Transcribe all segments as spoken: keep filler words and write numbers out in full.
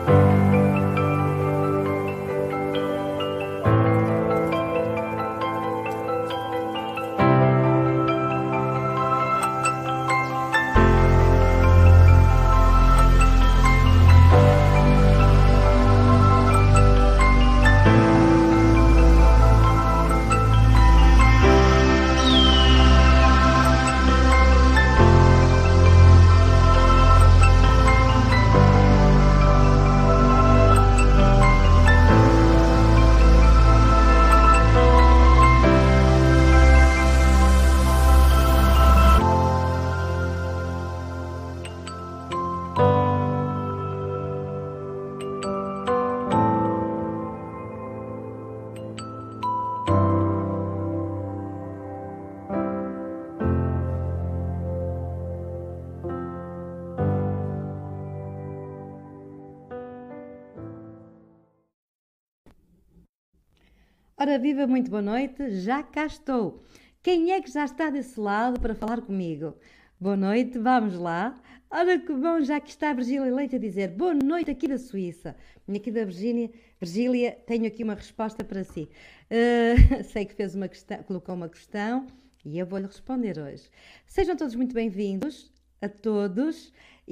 Ora viva, muito boa noite, já cá estou. Quem é que já está desse lado para falar comigo? Boa noite, vamos lá. Ora que bom, já que está a Virgília Leite a dizer boa noite aqui da Suíça. E aqui da Virgínia, Virgília, tenho aqui uma resposta para si. Uh, sei que fez uma questão, colocou uma questão e eu vou-lhe responder hoje. Sejam todos muito bem-vindos, a todos.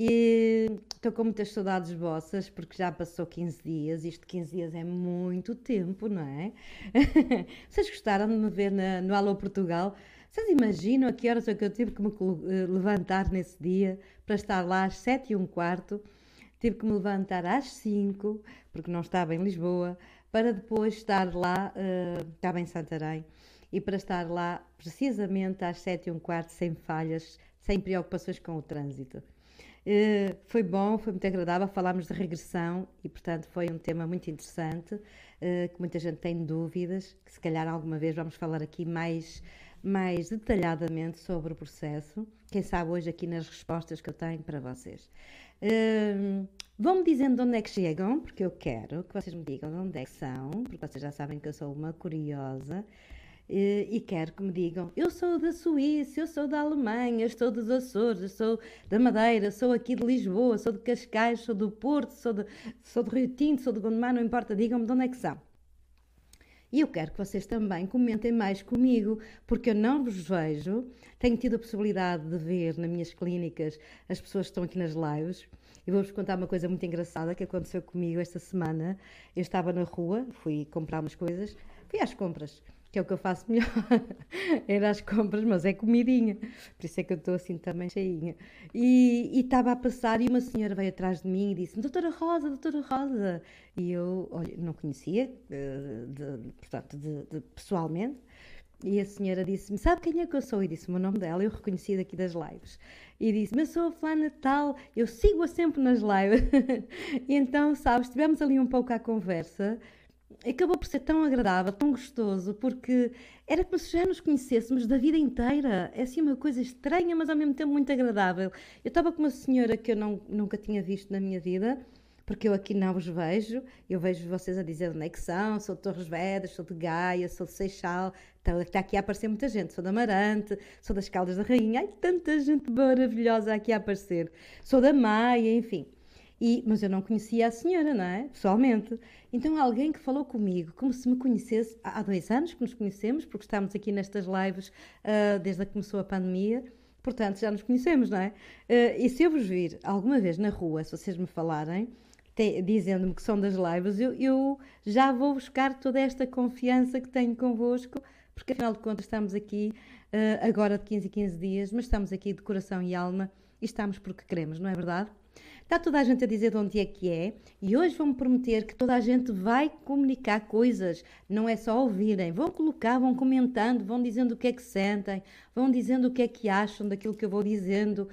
E estou com muitas saudades vossas, porque já passou quinze dias, isto quinze dias é muito tempo, não é? Vocês gostaram de me ver na, no Alô Portugal? Vocês imaginam a que horas é que eu tive que me levantar nesse dia para estar lá às sete e um quarto? Tive que me levantar às cinco, porque não estava em Lisboa, para depois estar lá, uh, estava em Santarém, e para estar lá precisamente às sete e um quarto, sem falhas, sem preocupações com o trânsito. Uh, foi bom, foi muito agradável, falámos de regressão e, portanto, foi um tema muito interessante, uh, que muita gente tem dúvidas, que se calhar alguma vez vamos falar aqui mais, mais detalhadamente sobre o processo, quem sabe hoje aqui nas respostas que eu tenho para vocês. Uh, Vão-me dizendo de onde é que chegam, porque eu quero que vocês me digam de onde é que são, porque vocês já sabem que eu sou uma curiosa. Uh, e quero que me digam, eu sou da Suíça, eu sou da Alemanha, estou dos Açores, eu sou da Madeira, sou aqui de Lisboa, sou de Cascais, sou do Porto, sou de, sou de Rio Tinto, sou de Gondomar, não importa, digam-me de onde é que são. E eu quero que vocês também comentem mais comigo, porque eu não vos vejo, tenho tido a possibilidade de ver nas minhas clínicas as pessoas que estão aqui nas lives. E vou-vos contar uma coisa muito engraçada que aconteceu comigo esta semana. Eu estava na rua, fui comprar umas coisas, fui às compras, que é o que eu faço melhor, era às compras, mas é comidinha, por isso é que eu estou assim também cheinha. E, e estava a passar e uma senhora veio atrás de mim e disse-me, doutora Rosa, doutora Rosa, e eu, olha, não conhecia, de, de, portanto, de, de, pessoalmente, e a senhora disse-me, sabe quem é que eu sou? E disse-me o nome dela, eu reconheci daqui das lives. E disse-me, eu sou a fulana tal, eu sigo-a sempre nas lives. E então, sabes, estivemos ali um pouco à conversa, acabou por ser tão agradável, tão gostoso, porque era como se já nos conhecêssemos da vida inteira. É assim uma coisa estranha, mas ao mesmo tempo muito agradável. Eu estava com uma senhora que eu não, nunca tinha visto na minha vida, porque eu aqui não vos vejo, eu vejo vocês a dizer onde é que são, sou de Torres Vedras, sou de Gaia, sou de Seixal, então, está aqui a aparecer muita gente, sou da Amarante, sou das Caldas da Rainha, ai, tanta gente maravilhosa aqui a aparecer, sou da Maia, enfim. E, mas eu não conhecia a senhora, não é? Pessoalmente. Então alguém que falou comigo, como se me conhecesse, há dois anos que nos conhecemos, porque estamos aqui nestas lives uh, desde que começou a pandemia, portanto já nos conhecemos, não é? Uh, e se eu vos vir alguma vez na rua, se vocês me falarem, dizendo-me que são das lives, eu, eu já vou buscar toda esta confiança que tenho convosco, porque afinal de contas estamos aqui uh, agora de quinze em quinze dias, mas estamos aqui de coração e alma e estamos porque queremos, não é verdade? Está toda a gente a dizer de onde é que é e hoje vão-me prometer que toda a gente vai comunicar coisas, não é só ouvirem, vão colocar, vão comentando, vão dizendo o que é que sentem, vão dizendo o que é que acham daquilo que eu vou dizendo,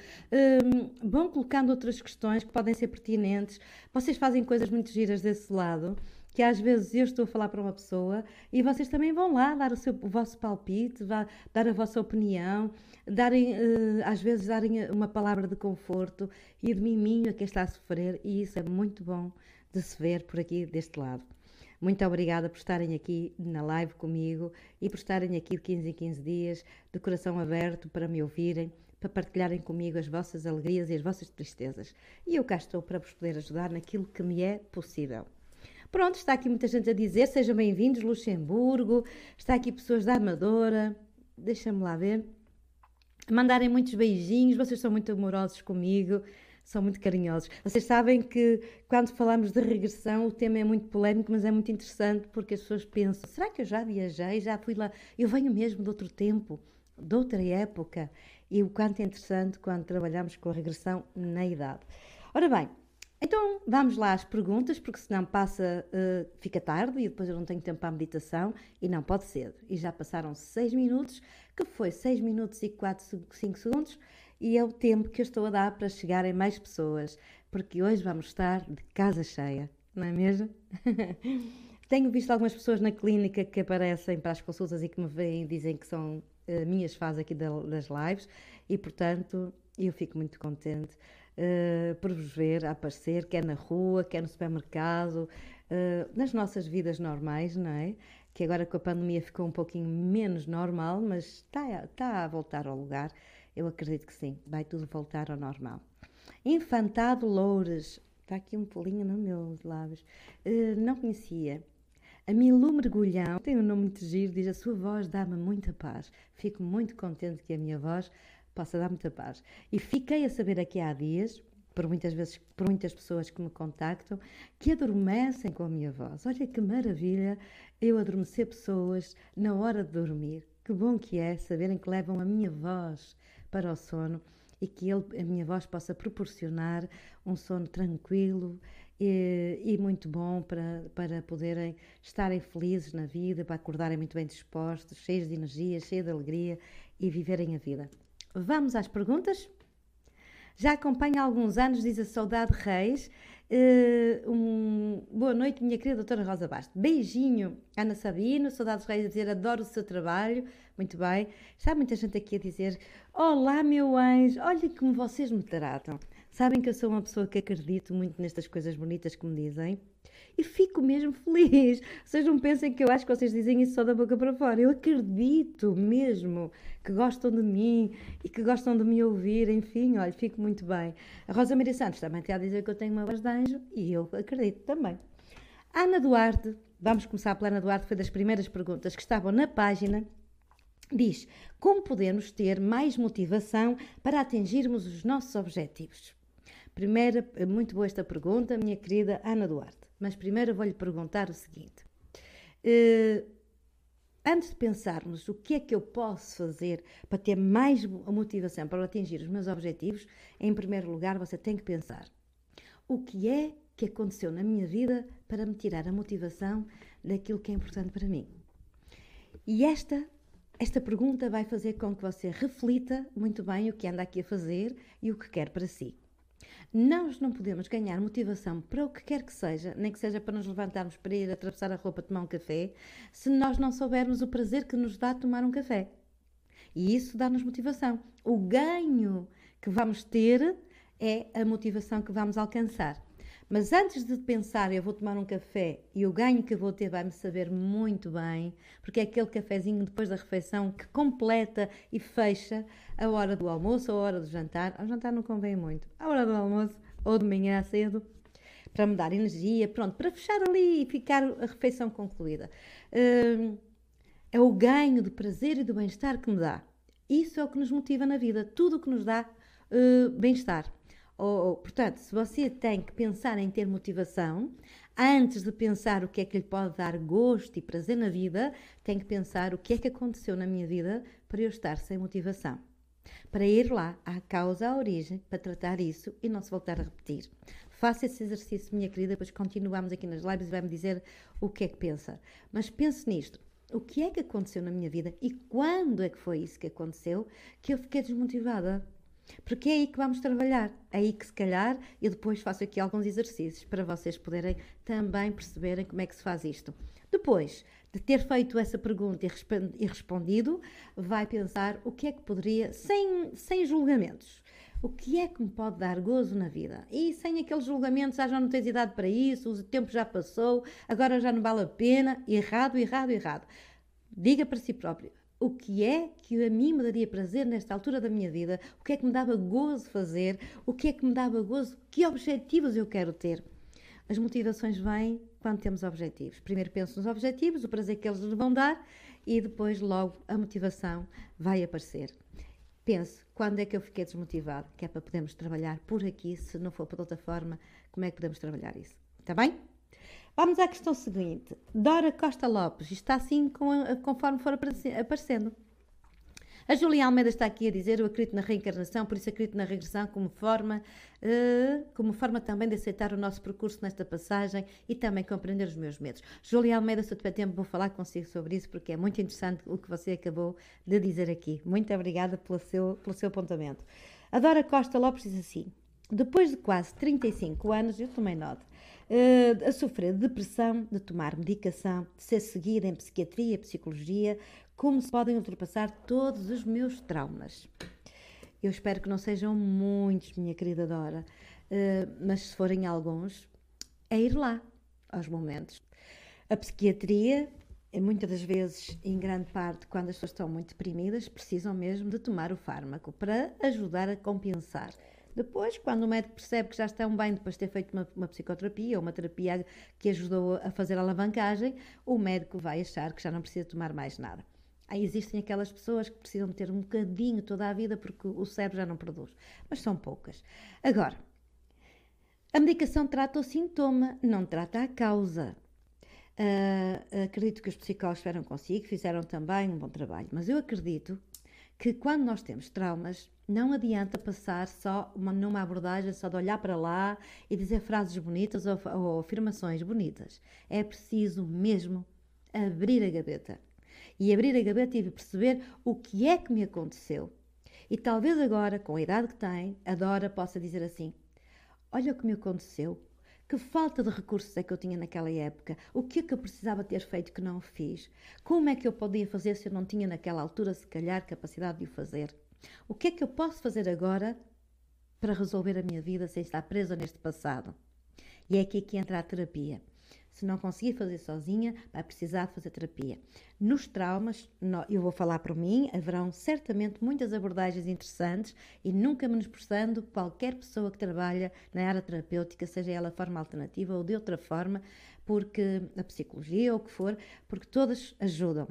um, vão colocando outras questões que podem ser pertinentes. Vocês fazem coisas muito giras desse lado, que às vezes eu estou a falar para uma pessoa e vocês também vão lá dar o, seu, o vosso palpite, dar a vossa opinião, darem, uh, às vezes darem uma palavra de conforto e de miminho a quem está a sofrer, e isso é muito bom de se ver por aqui deste lado. Muito obrigada por estarem aqui na live comigo e por estarem aqui de quinze em quinze dias, de coração aberto para me ouvirem, para partilharem comigo as vossas alegrias e as vossas tristezas. E eu cá estou para vos poder ajudar naquilo que me é possível. Pronto, está aqui muita gente a dizer, sejam bem-vindos, Luxemburgo, está aqui pessoas da Amadora, deixa-me lá ver, mandarem muitos beijinhos, vocês são muito amorosos comigo, são muito carinhosos. Vocês sabem que quando falamos de regressão o tema é muito polémico, mas é muito interessante porque as pessoas pensam, será que eu já viajei, já fui lá, eu venho mesmo de outro tempo, de outra época, e o quanto é interessante quando trabalhamos com a regressão na idade. Ora bem, então vamos lá às perguntas, porque senão passa, uh, fica tarde e depois eu não tenho tempo para a meditação e não pode ser. E já passaram seis minutos, que foi seis minutos e quatro, cinco segundos, e é o tempo que eu estou a dar para chegarem mais pessoas, porque hoje vamos estar de casa cheia, não é mesmo? Tenho visto algumas pessoas na clínica que aparecem para as consultas e que me veem e dizem que são uh, minhas fãs aqui das lives e, portanto, eu fico muito contente. Uh, por vos ver a aparecer, quer na rua, quer no supermercado, uh, nas nossas vidas normais, não é? Que agora com a pandemia ficou um pouquinho menos normal, mas está, está a voltar ao lugar. Eu acredito que sim, vai tudo voltar ao normal. Infantado Loures, está aqui um pulinho nos meus lábios, uh, não conhecia. A Milu Mergulhão, tem um nome muito giro, diz: a sua voz dá-me muita paz. Fico muito contente que a minha voz possa dar muita paz. E fiquei a saber aqui há dias, por muitas vezes, por muitas pessoas que me contactam, que adormecem com a minha voz. Olha que maravilha eu adormecer pessoas na hora de dormir. Que bom que é saberem que levam a minha voz para o sono e que ele, a minha voz possa proporcionar um sono tranquilo e, e muito bom para, para poderem estarem felizes na vida, para acordarem muito bem dispostos, cheios de energia, cheios de alegria e viverem a vida. Vamos às perguntas? Já acompanho há alguns anos, diz a Saudade Reis. Uh, um, boa noite, minha querida doutora Rosa Bastos. Beijinho, Ana Sabino. Saudades Reis a dizer: adoro o seu trabalho. Muito bem. Está muita gente aqui a dizer: olá, meu anjo, olha como vocês me tratam. Sabem que eu sou uma pessoa que acredito muito nestas coisas bonitas que me dizem. E fico mesmo feliz. Vocês não pensem que eu acho que vocês dizem isso só da boca para fora. Eu acredito mesmo que gostam de mim e que gostam de me ouvir. Enfim, olha, fico muito bem. A Rosa Maria Santos também está a dizer que eu tenho uma voz de anjo e eu acredito também. Ana Duarte, vamos começar pela Ana Duarte, foi das primeiras perguntas que estavam na página. Diz: como podemos ter mais motivação para atingirmos os nossos objetivos? Primeira, muito boa esta pergunta, minha querida Ana Duarte. Mas primeiro vou-lhe perguntar o seguinte. Uh, antes de pensarmos o que é que eu posso fazer para ter mais motivação para atingir os meus objetivos, em primeiro lugar você tem que pensar: o que é que aconteceu na minha vida para me tirar a motivação daquilo que é importante para mim? E esta, esta pergunta vai fazer com que você reflita muito bem o que anda aqui a fazer e o que quer para si. Nós não podemos ganhar motivação para o que quer que seja, nem que seja para nos levantarmos para ir atravessar a rua para tomar um café, se nós não soubermos o prazer que nos dá tomar um café. E isso dá-nos motivação. O ganho que vamos ter é a motivação que vamos alcançar. Mas antes de pensar, eu vou tomar um café e o ganho que eu vou ter vai-me saber muito bem, porque é aquele cafezinho depois da refeição que completa e fecha a hora do almoço ou a hora do jantar. Ao jantar não convém muito. A hora do almoço ou de manhã cedo, para me dar energia, pronto, para fechar ali e ficar a refeição concluída. É o ganho de prazer e do bem-estar que me dá. Isso é o que nos motiva na vida, tudo o que nos dá uh, bem-estar. Ou, ou, portanto, se você tem que pensar em ter motivação, antes de pensar o que é que lhe pode dar gosto e prazer na vida, tem que pensar o que é que aconteceu na minha vida para eu estar sem motivação. Para ir lá, à causa, à origem, para tratar isso e não se voltar a repetir. Faça esse exercício, minha querida, depois continuamos aqui nas lives e vai-me dizer o que é que pensa. Mas pense nisto. O que é que aconteceu na minha vida e quando é que foi isso que aconteceu que eu fiquei desmotivada? Porque é aí que vamos trabalhar, é aí que se calhar eu depois faço aqui alguns exercícios para vocês poderem também perceberem como é que se faz isto. Depois de ter feito essa pergunta e respondido, vai pensar o que é que poderia, sem, sem julgamentos, o que é que me pode dar gozo na vida? E sem aqueles julgamentos: ah, já não tens idade para isso, o tempo já passou, agora já não vale a pena. Errado, errado, errado. Diga para si próprio: o que é que a mim me daria prazer nesta altura da minha vida, o que é que me dava gozo fazer, o que é que me dava gozo, que objetivos eu quero ter. As motivações vêm quando temos objetivos. Primeiro penso nos objetivos, o prazer que eles nos vão dar e depois logo a motivação vai aparecer. Pense, quando é que eu fiquei desmotivado? Que é para podermos trabalhar por aqui, se não for por outra forma, como é que podemos trabalhar isso? Está bem? Vamos à questão seguinte. Dora Costa Lopes, está assim conforme for aparecendo. A Julia Almeida está aqui a dizer: eu acredito na reencarnação, por isso acredito na regressão como forma, uh, como forma também de aceitar o nosso percurso nesta passagem e também compreender os meus medos. Julia Almeida, se eu tiver tempo, vou falar consigo sobre isso, porque é muito interessante o que você acabou de dizer aqui. Muito obrigada pelo seu, pelo seu apontamento. A Dora Costa Lopes diz assim: depois de quase trinta e cinco anos, eu tomei nota, uh, a sofrer de depressão, de tomar medicação, de ser seguida em psiquiatria e psicologia, como se podem ultrapassar todos os meus traumas? Eu espero que não sejam muitos, minha querida Dora, uh, mas se forem alguns, é ir lá, aos momentos. A psiquiatria, muitas das vezes, em grande parte, quando as pessoas estão muito deprimidas, precisam mesmo de tomar o fármaco para ajudar a compensar. Depois, quando o médico percebe que já estão bem depois de ter feito uma, uma psicoterapia ou uma terapia que ajudou a fazer a alavancagem, o médico vai achar que já não precisa tomar mais nada. Aí existem aquelas pessoas que precisam de ter um bocadinho toda a vida porque o cérebro já não produz, mas são poucas. Agora, a medicação trata o sintoma, não trata a causa. Uh, acredito que os psicólogos estiveram consigo, fizeram também um bom trabalho, mas eu acredito que quando nós temos traumas, não adianta passar só uma, numa abordagem só de olhar para lá e dizer frases bonitas ou, ou afirmações bonitas. É preciso mesmo abrir a gaveta. E abrir a gaveta e perceber o que é que me aconteceu. E talvez agora, com a idade que tem, a Dora possa dizer assim: olha o que me aconteceu, que falta de recursos é que eu tinha naquela época, o que é que eu precisava ter feito que não fiz, como é que eu podia fazer se eu não tinha naquela altura, se calhar, capacidade de o fazer. O que é que eu posso fazer agora para resolver a minha vida sem estar presa neste passado? E é aqui que entra a terapia. Se não conseguir fazer sozinha, vai precisar de fazer terapia. Nos traumas, eu vou falar por mim, haverão certamente muitas abordagens interessantes e nunca menosprezando qualquer pessoa que trabalha na área terapêutica, seja ela de forma alternativa ou de outra forma, porque a psicologia ou o que for, porque todas ajudam.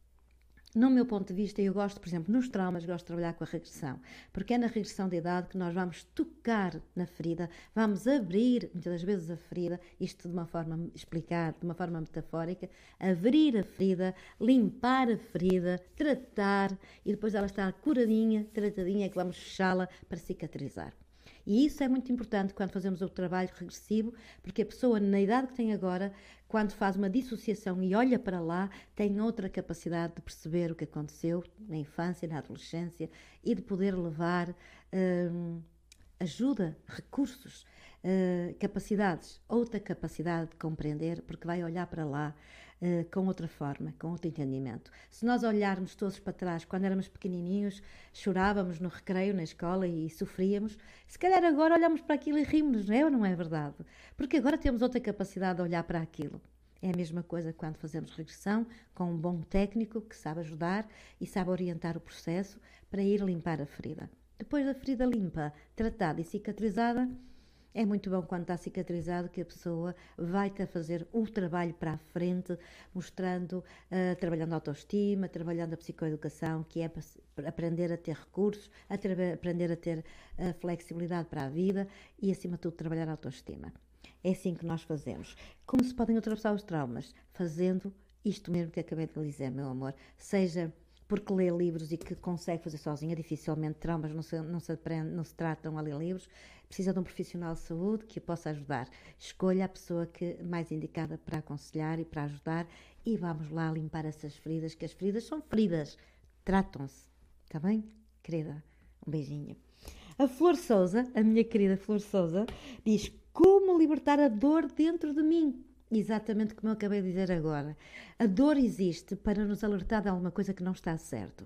No meu ponto de vista, eu gosto, por exemplo, nos traumas, gosto de trabalhar com a regressão, porque é na regressão de idade que nós vamos tocar na ferida, vamos abrir, muitas das vezes, a ferida, isto de uma forma explicada, de uma forma metafórica, abrir a ferida, limpar a ferida, tratar, e depois ela estar curadinha, tratadinha, é que vamos fechá-la para cicatrizar. E isso é muito importante quando fazemos o trabalho regressivo, porque a pessoa, na idade que tem agora, quando faz uma dissociação e olha para lá, tem outra capacidade de perceber o que aconteceu na infância, na adolescência e de poder levar hum, ajuda, recursos, uh, capacidades, outra capacidade de compreender, porque vai olhar para lá uh, com outra forma, com outro entendimento. Se nós olharmos todos para trás, quando éramos pequenininhos, chorávamos no recreio, na escola e sofríamos, se calhar agora olhamos para aquilo e rimos, não é ou não é verdade? Porque agora temos outra capacidade de olhar para aquilo. É a mesma coisa quando fazemos regressão com um bom técnico que sabe ajudar e sabe orientar o processo para ir limpar a ferida. Depois da ferida limpa, tratada e cicatrizada, é muito bom quando está cicatrizado que a pessoa vai ter a fazer o trabalho para a frente, mostrando, uh, trabalhando a autoestima, trabalhando a psicoeducação, que é para aprender a ter recursos, a ter, aprender a ter uh, flexibilidade para a vida e, acima de tudo, trabalhar a autoestima. É assim que nós fazemos. Como se podem ultrapassar os traumas? Fazendo isto mesmo que acabei de dizer, meu amor. Seja porque lê livros e que consegue fazer sozinha, dificilmente traumas não se, não se, aprende, não se tratam a ler livros, precisa de um profissional de saúde que a possa ajudar. Escolha a pessoa que mais indicada para aconselhar e para ajudar e vamos lá limpar essas feridas, que as feridas são feridas, tratam-se, está bem, querida? Um beijinho. A Flor Souza, a minha querida Flor Souza, diz: como libertar a dor dentro de mim? Exatamente como eu acabei de dizer agora. A dor existe para nos alertar de alguma coisa que não está certo.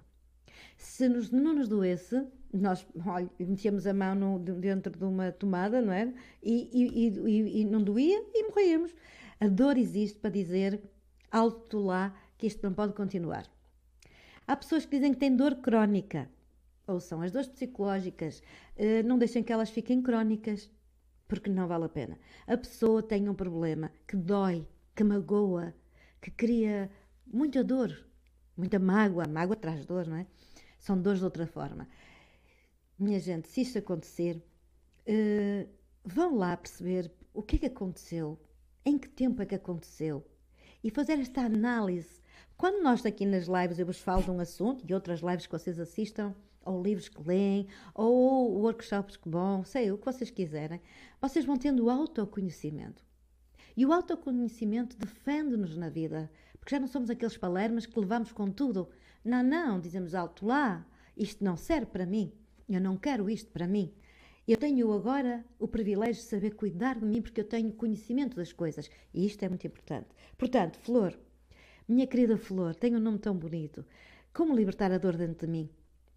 Se nos, não nos doesse, nós olha, metíamos a mão no, dentro de uma tomada, não é? E, e, e, e não doía e morríamos. A dor existe para dizer alto lá que isto não pode continuar. Há pessoas que dizem que têm dor crónica. Ou são as dores psicológicas. Uh, não deixem que elas fiquem crónicas, porque não vale a pena. A pessoa tem um problema que dói, que magoa, que cria muita dor, muita mágoa. Mágoa traz dor, não é? São dores de outra forma. Minha gente, se isto acontecer, uh, vão lá perceber o que é que aconteceu, em que tempo é que aconteceu e fazer esta análise. Quando nós aqui nas lives eu vos falo de um assunto e outras lives que vocês assistam, ou livros que leem, ou workshops que vão, sei o que vocês quiserem, vocês vão tendo autoconhecimento. E o autoconhecimento defende-nos na vida, porque já não somos aqueles palermas que levamos com tudo. Não, não, dizemos alto lá, isto não serve para mim, eu não quero isto para mim. Eu tenho agora o privilégio de saber cuidar de mim porque eu tenho conhecimento das coisas. E isto é muito importante. Portanto, Flor, minha querida Flor, tem um nome tão bonito. Como libertar a dor dentro de mim?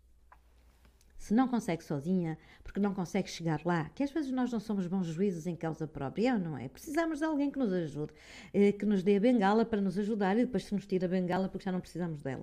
Se não consegue sozinha, porque não consegue chegar lá, que às vezes nós não somos bons juízes em causa própria, não é? Precisamos de alguém que nos ajude, que nos dê a bengala para nos ajudar e depois se nos tira a bengala porque já não precisamos dela.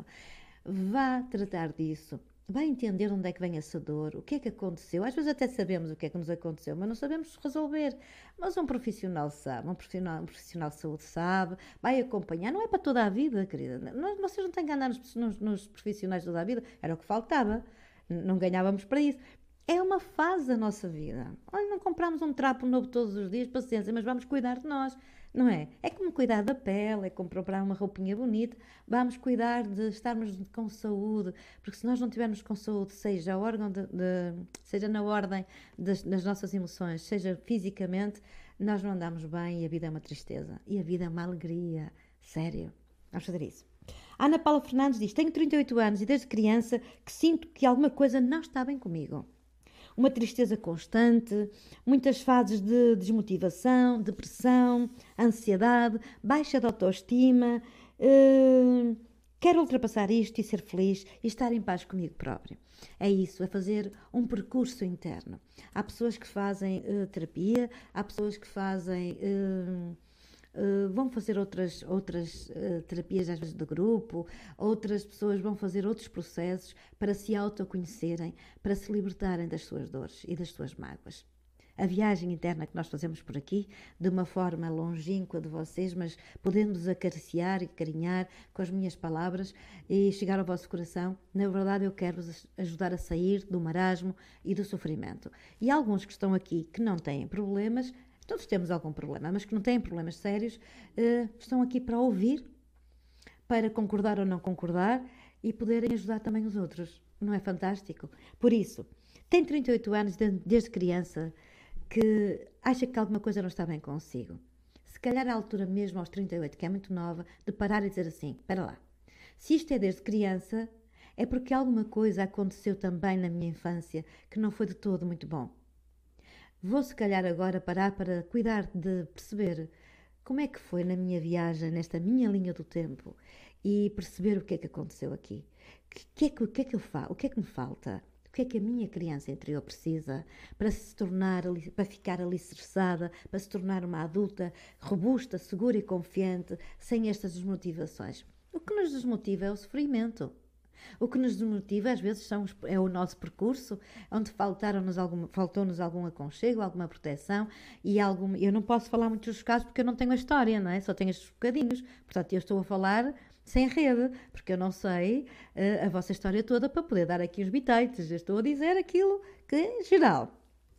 Vá tratar disso. Vai entender onde é que vem essa dor, o que é que aconteceu. Às vezes até sabemos o que é que nos aconteceu, mas não sabemos resolver. Mas um profissional sabe, um profissional, um profissional de saúde sabe, vai acompanhar. Não é para toda a vida, querida. Nós, vocês não têm que andar nos, nos, nos profissionais de toda a vida. Era o que faltava. Não ganhávamos para isso. É uma fase da nossa vida. Olha, não compramos um trapo novo todos os dias, paciência, mas vamos cuidar de nós. Não é? É como cuidar da pele, é como comprar uma roupinha bonita. Vamos cuidar de estarmos com saúde, porque se nós não tivermos com saúde, seja, órgão de, de, seja na ordem das, das nossas emoções, seja fisicamente, nós não andamos bem e a vida é uma tristeza. E a vida é uma alegria. Sério. Vamos fazer isso. A Ana Paula Fernandes diz, tenho trinta e oito anos e desde criança que sinto que alguma coisa não está bem comigo. Uma tristeza constante, muitas fases de desmotivação, depressão, ansiedade, baixa de autoestima. Uh, quero ultrapassar isto e ser feliz e estar em paz comigo próprio. É isso, é fazer um percurso interno. Há pessoas que fazem uh, terapia, há pessoas que fazem... Uh, Uh, vão fazer outras, outras uh, terapias, às vezes de grupo, outras pessoas vão fazer outros processos para se autoconhecerem, para se libertarem das suas dores e das suas mágoas. A viagem interna que nós fazemos por aqui, de uma forma longínqua de vocês, mas podemos acariciar e carinhar com as minhas palavras e chegar ao vosso coração, na verdade eu quero vos ajudar a sair do marasmo e do sofrimento. E alguns que estão aqui que não têm problemas, todos temos algum problema, mas que não têm problemas sérios, uh, estão aqui para ouvir, para concordar ou não concordar e poderem ajudar também os outros. Não é fantástico? Por isso, tem trinta e oito anos de, desde criança que acha que alguma coisa não está bem consigo. Se calhar é a altura mesmo aos trinta e oito, que é muito nova, de parar e dizer assim, espera lá, se isto é desde criança, é porque alguma coisa aconteceu também na minha infância que não foi de todo muito bom. Vou se calhar agora parar para cuidar de perceber como é que foi na minha viagem, nesta minha linha do tempo e perceber o que é que aconteceu aqui. O que é que, o que, é que eu faço? O que é que me falta? O que é que a minha criança interior precisa para se tornar, para ficar alicerçada, para se tornar uma adulta robusta, segura e confiante, sem estas desmotivações? O que nos desmotiva é o sofrimento. O que nos desmotiva às vezes são, é o nosso percurso, onde faltaram-nos algum, faltou-nos algum aconchego, alguma proteção e algum... Eu não posso falar muito dos casos porque eu não tenho a história, não é? Só tenho estes bocadinhos. Portanto, eu estou a falar sem rede, porque eu não sei uh, a vossa história toda para poder dar aqui os bitites. Eu estou a dizer aquilo que é geral.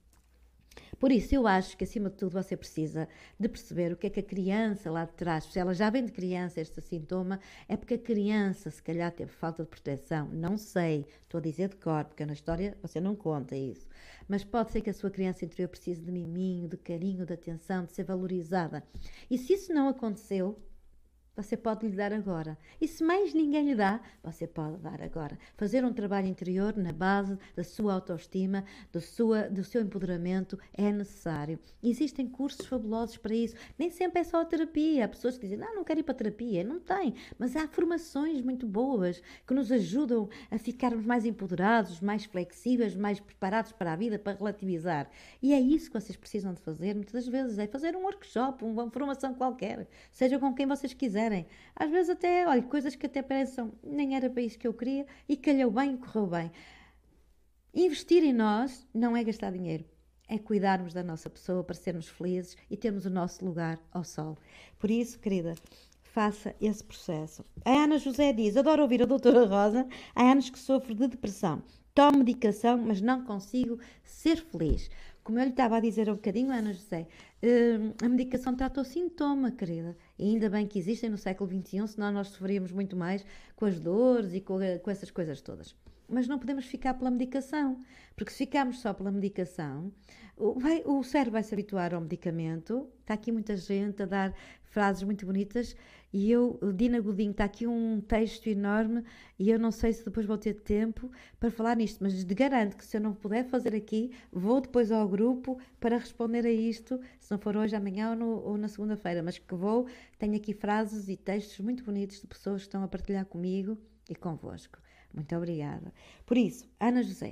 Por isso, eu acho que, acima de tudo, você precisa de perceber o que é que a criança lá de trás, se ela já vem de criança este sintoma, é porque a criança, se calhar, teve falta de proteção. Não sei, estou a dizer de cor, porque na história você não conta isso. Mas pode ser que a sua criança interior precise de miminho, de carinho, de atenção, de ser valorizada. E se isso não aconteceu, você pode lhe dar agora. E se mais ninguém lhe dá, você pode dar agora. Fazer um trabalho interior na base da sua autoestima, do, sua, do seu empoderamento é necessário. Existem cursos fabulosos para isso. Nem sempre é só a terapia. Há pessoas que dizem, não, não quero ir para a terapia. Não tem. Mas há formações muito boas que nos ajudam a ficarmos mais empoderados, mais flexíveis, mais preparados para a vida, para relativizar. E é isso que vocês precisam de fazer muitas vezes. É fazer um workshop, uma formação qualquer. Seja com quem vocês quiserem. quiserem. Às vezes até, olha, coisas que até pensam, nem era para isso que eu queria e calhou bem e correu bem. Investir em nós não é gastar dinheiro, é cuidarmos da nossa pessoa para sermos felizes e termos o nosso lugar ao sol. Por isso, querida, faça esse processo. A Ana José diz, adoro ouvir a doutora Rosa, há anos que sofro de depressão. Tomo medicação, mas não consigo ser feliz. Como eu lhe estava a dizer há um bocadinho, Ana José, a medicação trata o sintoma, querida. E ainda bem que existem no século vinte e um, senão nós sofríamos muito mais com as dores e com, com essas coisas todas. Mas não podemos ficar pela medicação, porque se ficarmos só pela medicação, o, vai, o cérebro vai se habituar ao medicamento. Está aqui muita gente a dar frases muito bonitas e eu, Dina Godinho, está aqui um texto enorme e eu não sei se depois vou ter tempo para falar nisto, mas te garanto que se eu não puder fazer aqui, vou depois ao grupo para responder a isto, se não for hoje, amanhã ou, no, ou na segunda-feira, mas que vou, tenho aqui frases e textos muito bonitos de pessoas que estão a partilhar comigo e convosco. Muito obrigada. Por isso, Ana José,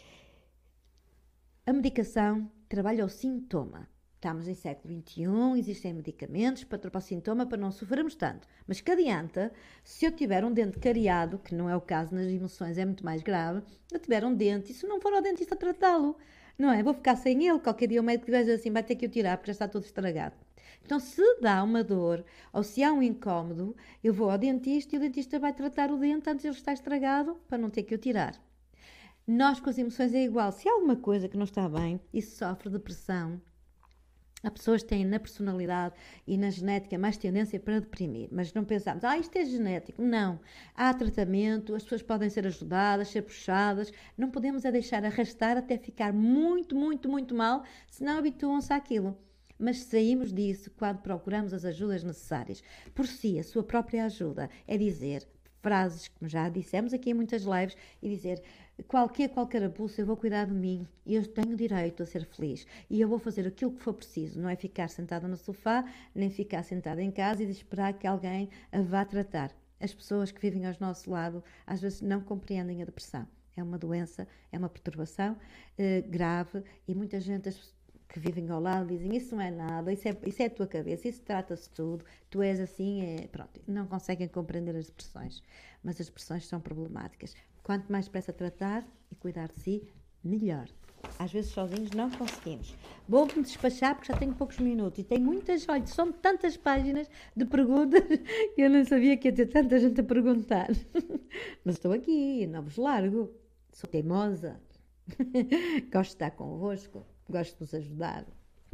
a medicação trabalha o sintoma. Estamos em século vinte e um, existem medicamentos para tratar o sintoma para não sofrermos tanto. Mas que adianta, se eu tiver um dente cariado, que não é o caso nas emoções, é muito mais grave, eu tiver um dente e se não for ao dentista tratá-lo, não é? Vou ficar sem ele, qualquer dia o médico diz assim, vai ter que o tirar porque já está todo estragado. Então, se dá uma dor ou se há um incómodo, eu vou ao dentista e o dentista vai tratar o dente antes de ele estar estragado para não ter que o tirar. Nós com as emoções é igual. Se há alguma coisa que não está bem e se sofre depressão, as pessoas têm na personalidade e na genética mais tendência para deprimir, mas não pensamos, ah, isto é genético. Não. Há tratamento, as pessoas podem ser ajudadas, ser puxadas, não podemos é deixar arrastar até ficar muito, muito, muito mal, senão habituam-se àquilo. Mas saímos disso quando procuramos as ajudas necessárias. Por si, a sua própria ajuda é dizer frases, como já dissemos aqui em muitas lives, e dizer qualquer qualquer abuso, eu vou cuidar de mim e eu tenho direito a ser feliz e eu vou fazer aquilo que for preciso, não é ficar sentada no sofá, nem ficar sentada em casa e esperar que alguém a vá tratar. As pessoas que vivem ao nosso lado às vezes não compreendem a depressão. É uma doença, é uma perturbação eh, grave e muita gente... As, que vivem ao lado dizem, isso não é nada, isso é, isso é a tua cabeça, isso trata-se tudo, tu és assim, é... pronto, não conseguem compreender as depressões, mas as depressões são problemáticas. Quanto mais depressa tratar e cuidar de si, melhor. Às vezes sozinhos não conseguimos. Vou-me despachar porque já tenho poucos minutos e tenho muitas, olha, são tantas páginas de perguntas que eu não sabia que ia ter tanta gente a perguntar. Mas estou aqui, não vos largo, sou teimosa, gosto de estar convosco. Gosto de vos ajudar.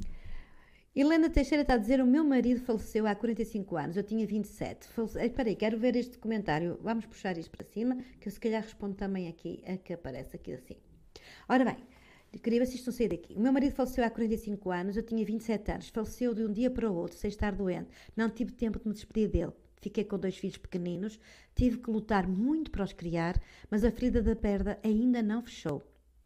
Helena Teixeira está a dizer, o meu marido faleceu há quarenta e cinco anos, eu tinha vinte e sete. Falece... Espera aí, quero ver este comentário. Vamos puxar isto para cima, que eu se calhar respondo também aqui, a que aparece aqui assim. Ora bem, queria ver se isto não sair daqui. O meu marido faleceu há quarenta e cinco anos, eu tinha vinte e sete anos. Faleceu de um dia para o outro, sem estar doente. Não tive tempo de me despedir dele. Fiquei com dois filhos pequeninos, tive que lutar muito para os criar, mas a ferida da perda ainda não fechou.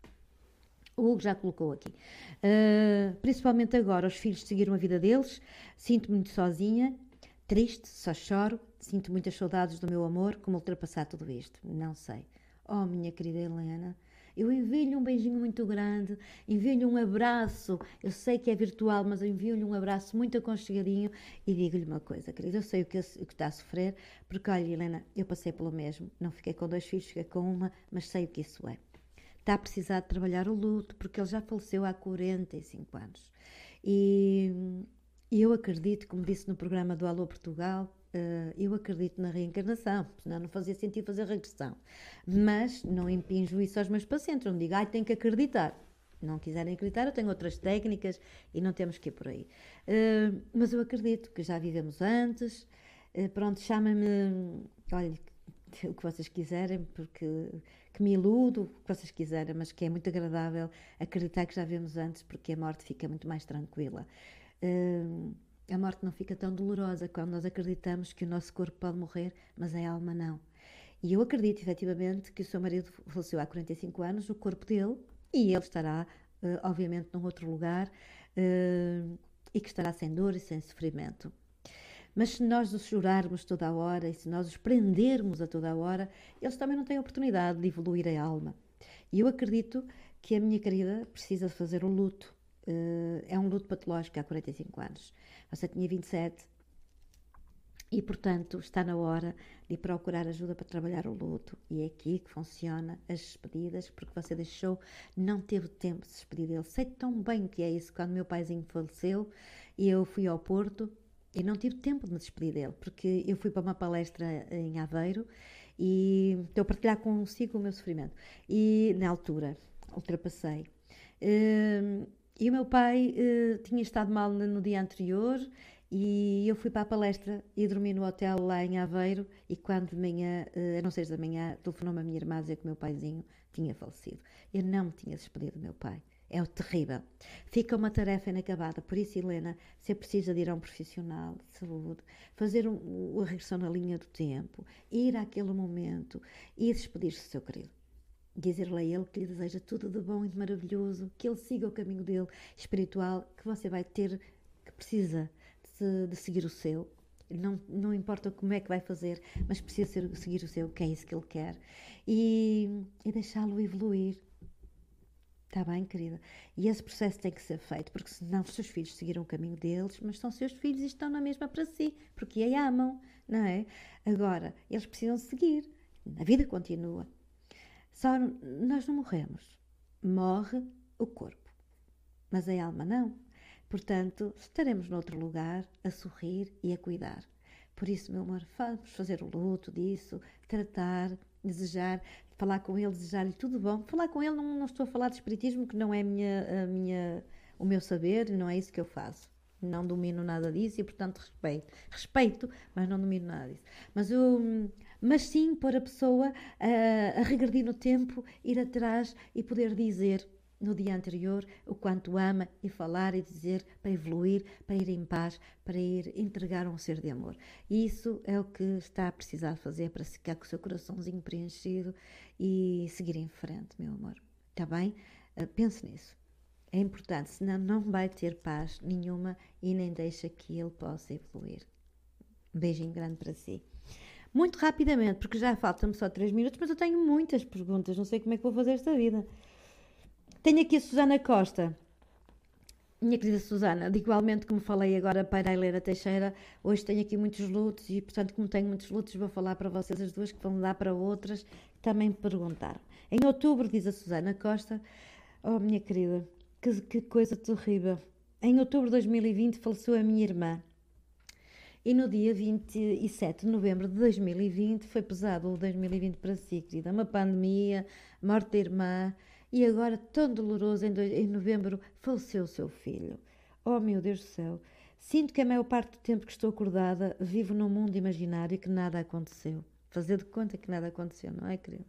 O Hugo já colocou aqui. Uh, principalmente agora, os filhos seguiram a vida deles. Sinto-me muito sozinha, triste, só choro. Sinto muitas saudades do meu amor. Como ultrapassar tudo isto? Não sei. Oh, minha querida Helena, eu envio-lhe um beijinho muito grande, envio-lhe um abraço. Eu sei que é virtual, mas eu envio-lhe um abraço muito aconchegadinho e digo-lhe uma coisa, querida. Eu sei o que, eu, o que está a sofrer, porque, olha, Helena, eu passei pelo mesmo. Não fiquei com dois filhos, fiquei com uma, mas sei o que isso é. Está a precisar de trabalhar o luto, porque ele já faleceu há quarenta e cinco anos. E, e eu acredito, como disse no programa do Alô Portugal, uh, eu acredito na reencarnação, senão não fazia sentido fazer regressão. Mas não impinjo isso aos meus pacientes, não digo, ai, tem que acreditar. Não quiserem acreditar, eu tenho outras técnicas e não temos que ir por aí. Uh, mas eu acredito que já vivemos antes, uh, pronto, chamem-me, olha, o que vocês quiserem, porque que me iludo, o que vocês quiserem, mas que é muito agradável acreditar que já vimos antes, porque a morte fica muito mais tranquila. Uh, a morte não fica tão dolorosa quando nós acreditamos que o nosso corpo pode morrer, mas a alma não. E eu acredito, efetivamente, que o seu marido faleceu há quarenta e cinco anos, o corpo dele, e ele estará, uh, obviamente, num outro lugar, uh, e que estará sem dor e sem sofrimento. Mas se nós os chorarmos toda a hora e se nós os prendermos a toda a hora, eles também não têm oportunidade de evoluir a alma. E eu acredito que a minha querida precisa fazer o luto. Uh, é um luto patológico há quarenta e cinco anos. Você tinha vinte e sete E, portanto, está na hora de procurar ajuda para trabalhar o luto. E é aqui que funciona as despedidas, porque você deixou, não teve tempo de se despedir dele. Sei tão bem o que é isso. Quando meu paizinho faleceu, eu fui ao Porto e não tive tempo de me despedir dele, porque eu fui para uma palestra em Aveiro e estou a partilhar consigo o meu sofrimento. E, na altura, ultrapassei. Hum, E o meu pai eh, tinha estado mal no no dia anterior e eu fui para a palestra e dormi no hotel lá em Aveiro e quando de manhã, eh, eram seis da manhã, telefonou-me a minha irmã a dizer que o meu paizinho tinha falecido. Eu não me tinha despedido do meu pai. É o terrível. Fica uma tarefa inacabada. Por isso, Helena, você precisa de ir a um profissional de saúde, fazer um, uma regressão na linha do tempo, ir àquele momento e despedir-se do seu querido. Dizer-lhe a ele que lhe deseja tudo de bom e de maravilhoso, que ele siga o caminho dele espiritual, que você vai ter, que precisa de, de seguir o seu. Não, não importa como é que vai fazer, mas precisa ser, seguir o seu, que é isso que ele quer. E, e deixá-lo evoluir. Está bem, querida? E esse processo tem que ser feito, porque senão os seus filhos seguiram o caminho deles, mas são seus filhos e estão na mesma para si, porque a amam, não é? Agora, eles precisam seguir. A vida continua. Só nós não morremos. Morre o corpo, mas a alma não. Portanto, estaremos noutro lugar a sorrir e a cuidar. Por isso, meu amor, vamos fazer o luto disso, tratar, desejar, falar com ele, desejar-lhe tudo bom. Falar com ele, não, não estou a falar de espiritismo, que não é a minha, a minha, o meu saber, não é isso que eu faço. Não domino nada disso e, portanto, respeito. Respeito, mas não domino nada disso. Mas, eu, mas sim pôr a pessoa a, a regredir no tempo, ir atrás e poder dizer no dia anterior o quanto ama e falar e dizer para evoluir, para ir em paz, para ir entregar um ser de amor. E isso é o que está a precisar fazer para ficar com o seu coraçãozinho preenchido e seguir em frente, meu amor. Está bem? Uh, pense nisso. É importante, senão não vai ter paz nenhuma e nem deixa que ele possa evoluir. Um beijinho grande para si. Muito rapidamente, porque já faltam-me só três minutos, mas eu tenho muitas perguntas, não sei como é que vou fazer esta vida. Tenho aqui a Susana Costa. Minha querida Susana, de igualmente como falei agora para a Helena Teixeira, hoje tenho aqui muitos lutos e, portanto, como tenho muitos lutos, vou falar para vocês as duas, que vão dar para outras que também me perguntaram. Em outubro, diz a Susana Costa, oh minha querida, que, que coisa terrível. Em outubro de dois mil e vinte faleceu a minha irmã. E no dia vinte e sete de novembro de dois mil e vinte foi pesado o dois mil e vinte para si, querida. Uma pandemia, morte da irmã e agora, tão doloroso, em, dois, em novembro faleceu o seu filho. Oh, meu Deus do céu. Sinto que a maior parte do tempo que estou acordada vivo num mundo imaginário que nada aconteceu. Fazer de conta que nada aconteceu, não é, querido?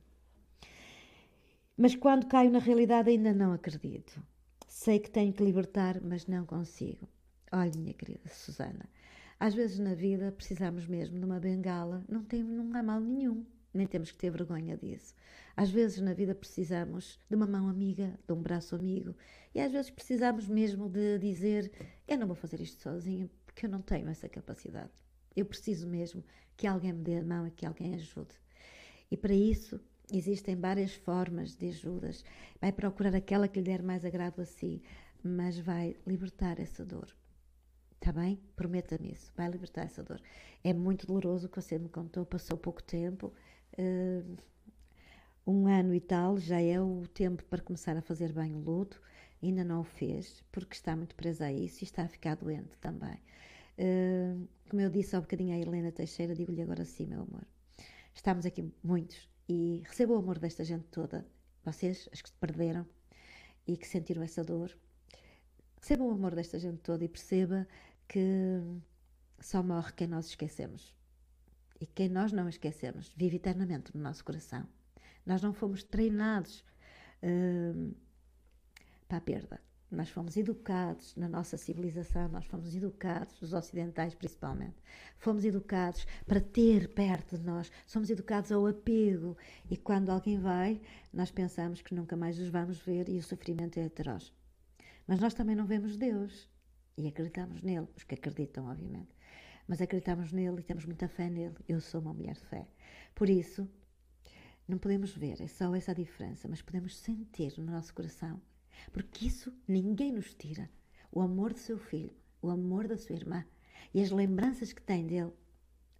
Mas quando caio na realidade ainda não acredito. Sei que tenho que libertar, mas não consigo. Olha, minha querida Susana, às vezes na vida precisamos mesmo de uma bengala, não, tem, não há mal nenhum, nem temos que ter vergonha disso. Às vezes na vida precisamos de uma mão amiga, de um braço amigo, e às vezes precisamos mesmo de dizer, eu não vou fazer isto sozinha, porque eu não tenho essa capacidade. Eu preciso mesmo que alguém me dê a mão e que alguém ajude. E para isso existem várias formas de ajudas. Vai procurar aquela que lhe der mais agrado a si, mas vai libertar essa dor. Está bem? Prometa-me isso. Vai libertar essa dor. É muito doloroso o que você me contou. Passou pouco tempo. Uh, um ano e tal. Já é o tempo para começar a fazer bem o luto. Ainda não o fez, porque está muito presa a isso e está a ficar doente também. Uh, como eu disse há um bocadinho à Helena Teixeira, digo-lhe agora sim, meu amor. Estamos aqui muitos e receba o amor desta gente toda. Vocês, as que se perderam e que sentiram essa dor. Receba o amor desta gente toda e perceba que só morre quem nós esquecemos. E quem nós não esquecemos vive eternamente no nosso coração. Nós não fomos treinados uh, para a perda. Nós fomos educados na nossa civilização, nós fomos educados, os ocidentais principalmente, fomos educados para ter perto de nós, somos educados ao apego. E quando alguém vai, nós pensamos que nunca mais os vamos ver e o sofrimento é atroz. Mas nós também não vemos Deus e acreditamos nele, os que acreditam, obviamente. Mas acreditamos nele e temos muita fé nele. Eu sou uma mulher de fé. Por isso, não podemos ver, é só essa a diferença, mas podemos sentir no nosso coração, porque isso ninguém nos tira. O amor do seu filho, o amor da sua irmã e as lembranças que tem dele,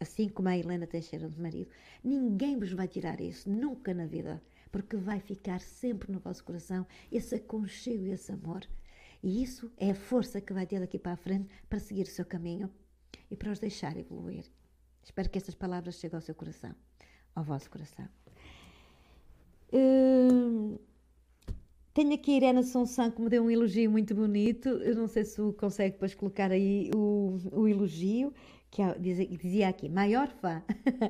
assim como a Helena Teixeira de marido. Ninguém vos vai tirar isso, nunca na vida, porque vai ficar sempre no vosso coração esse aconchego e esse amor. E isso é a força que vai ter daqui para a frente para seguir o seu caminho e para os deixar evoluir. Espero que estas palavras cheguem ao seu coração, ao vosso coração. Hum, tenho aqui a Irene Assunção que me deu um elogio muito bonito. Eu não sei se consegue depois colocar aí o, o elogio, que dizia aqui, maior fã.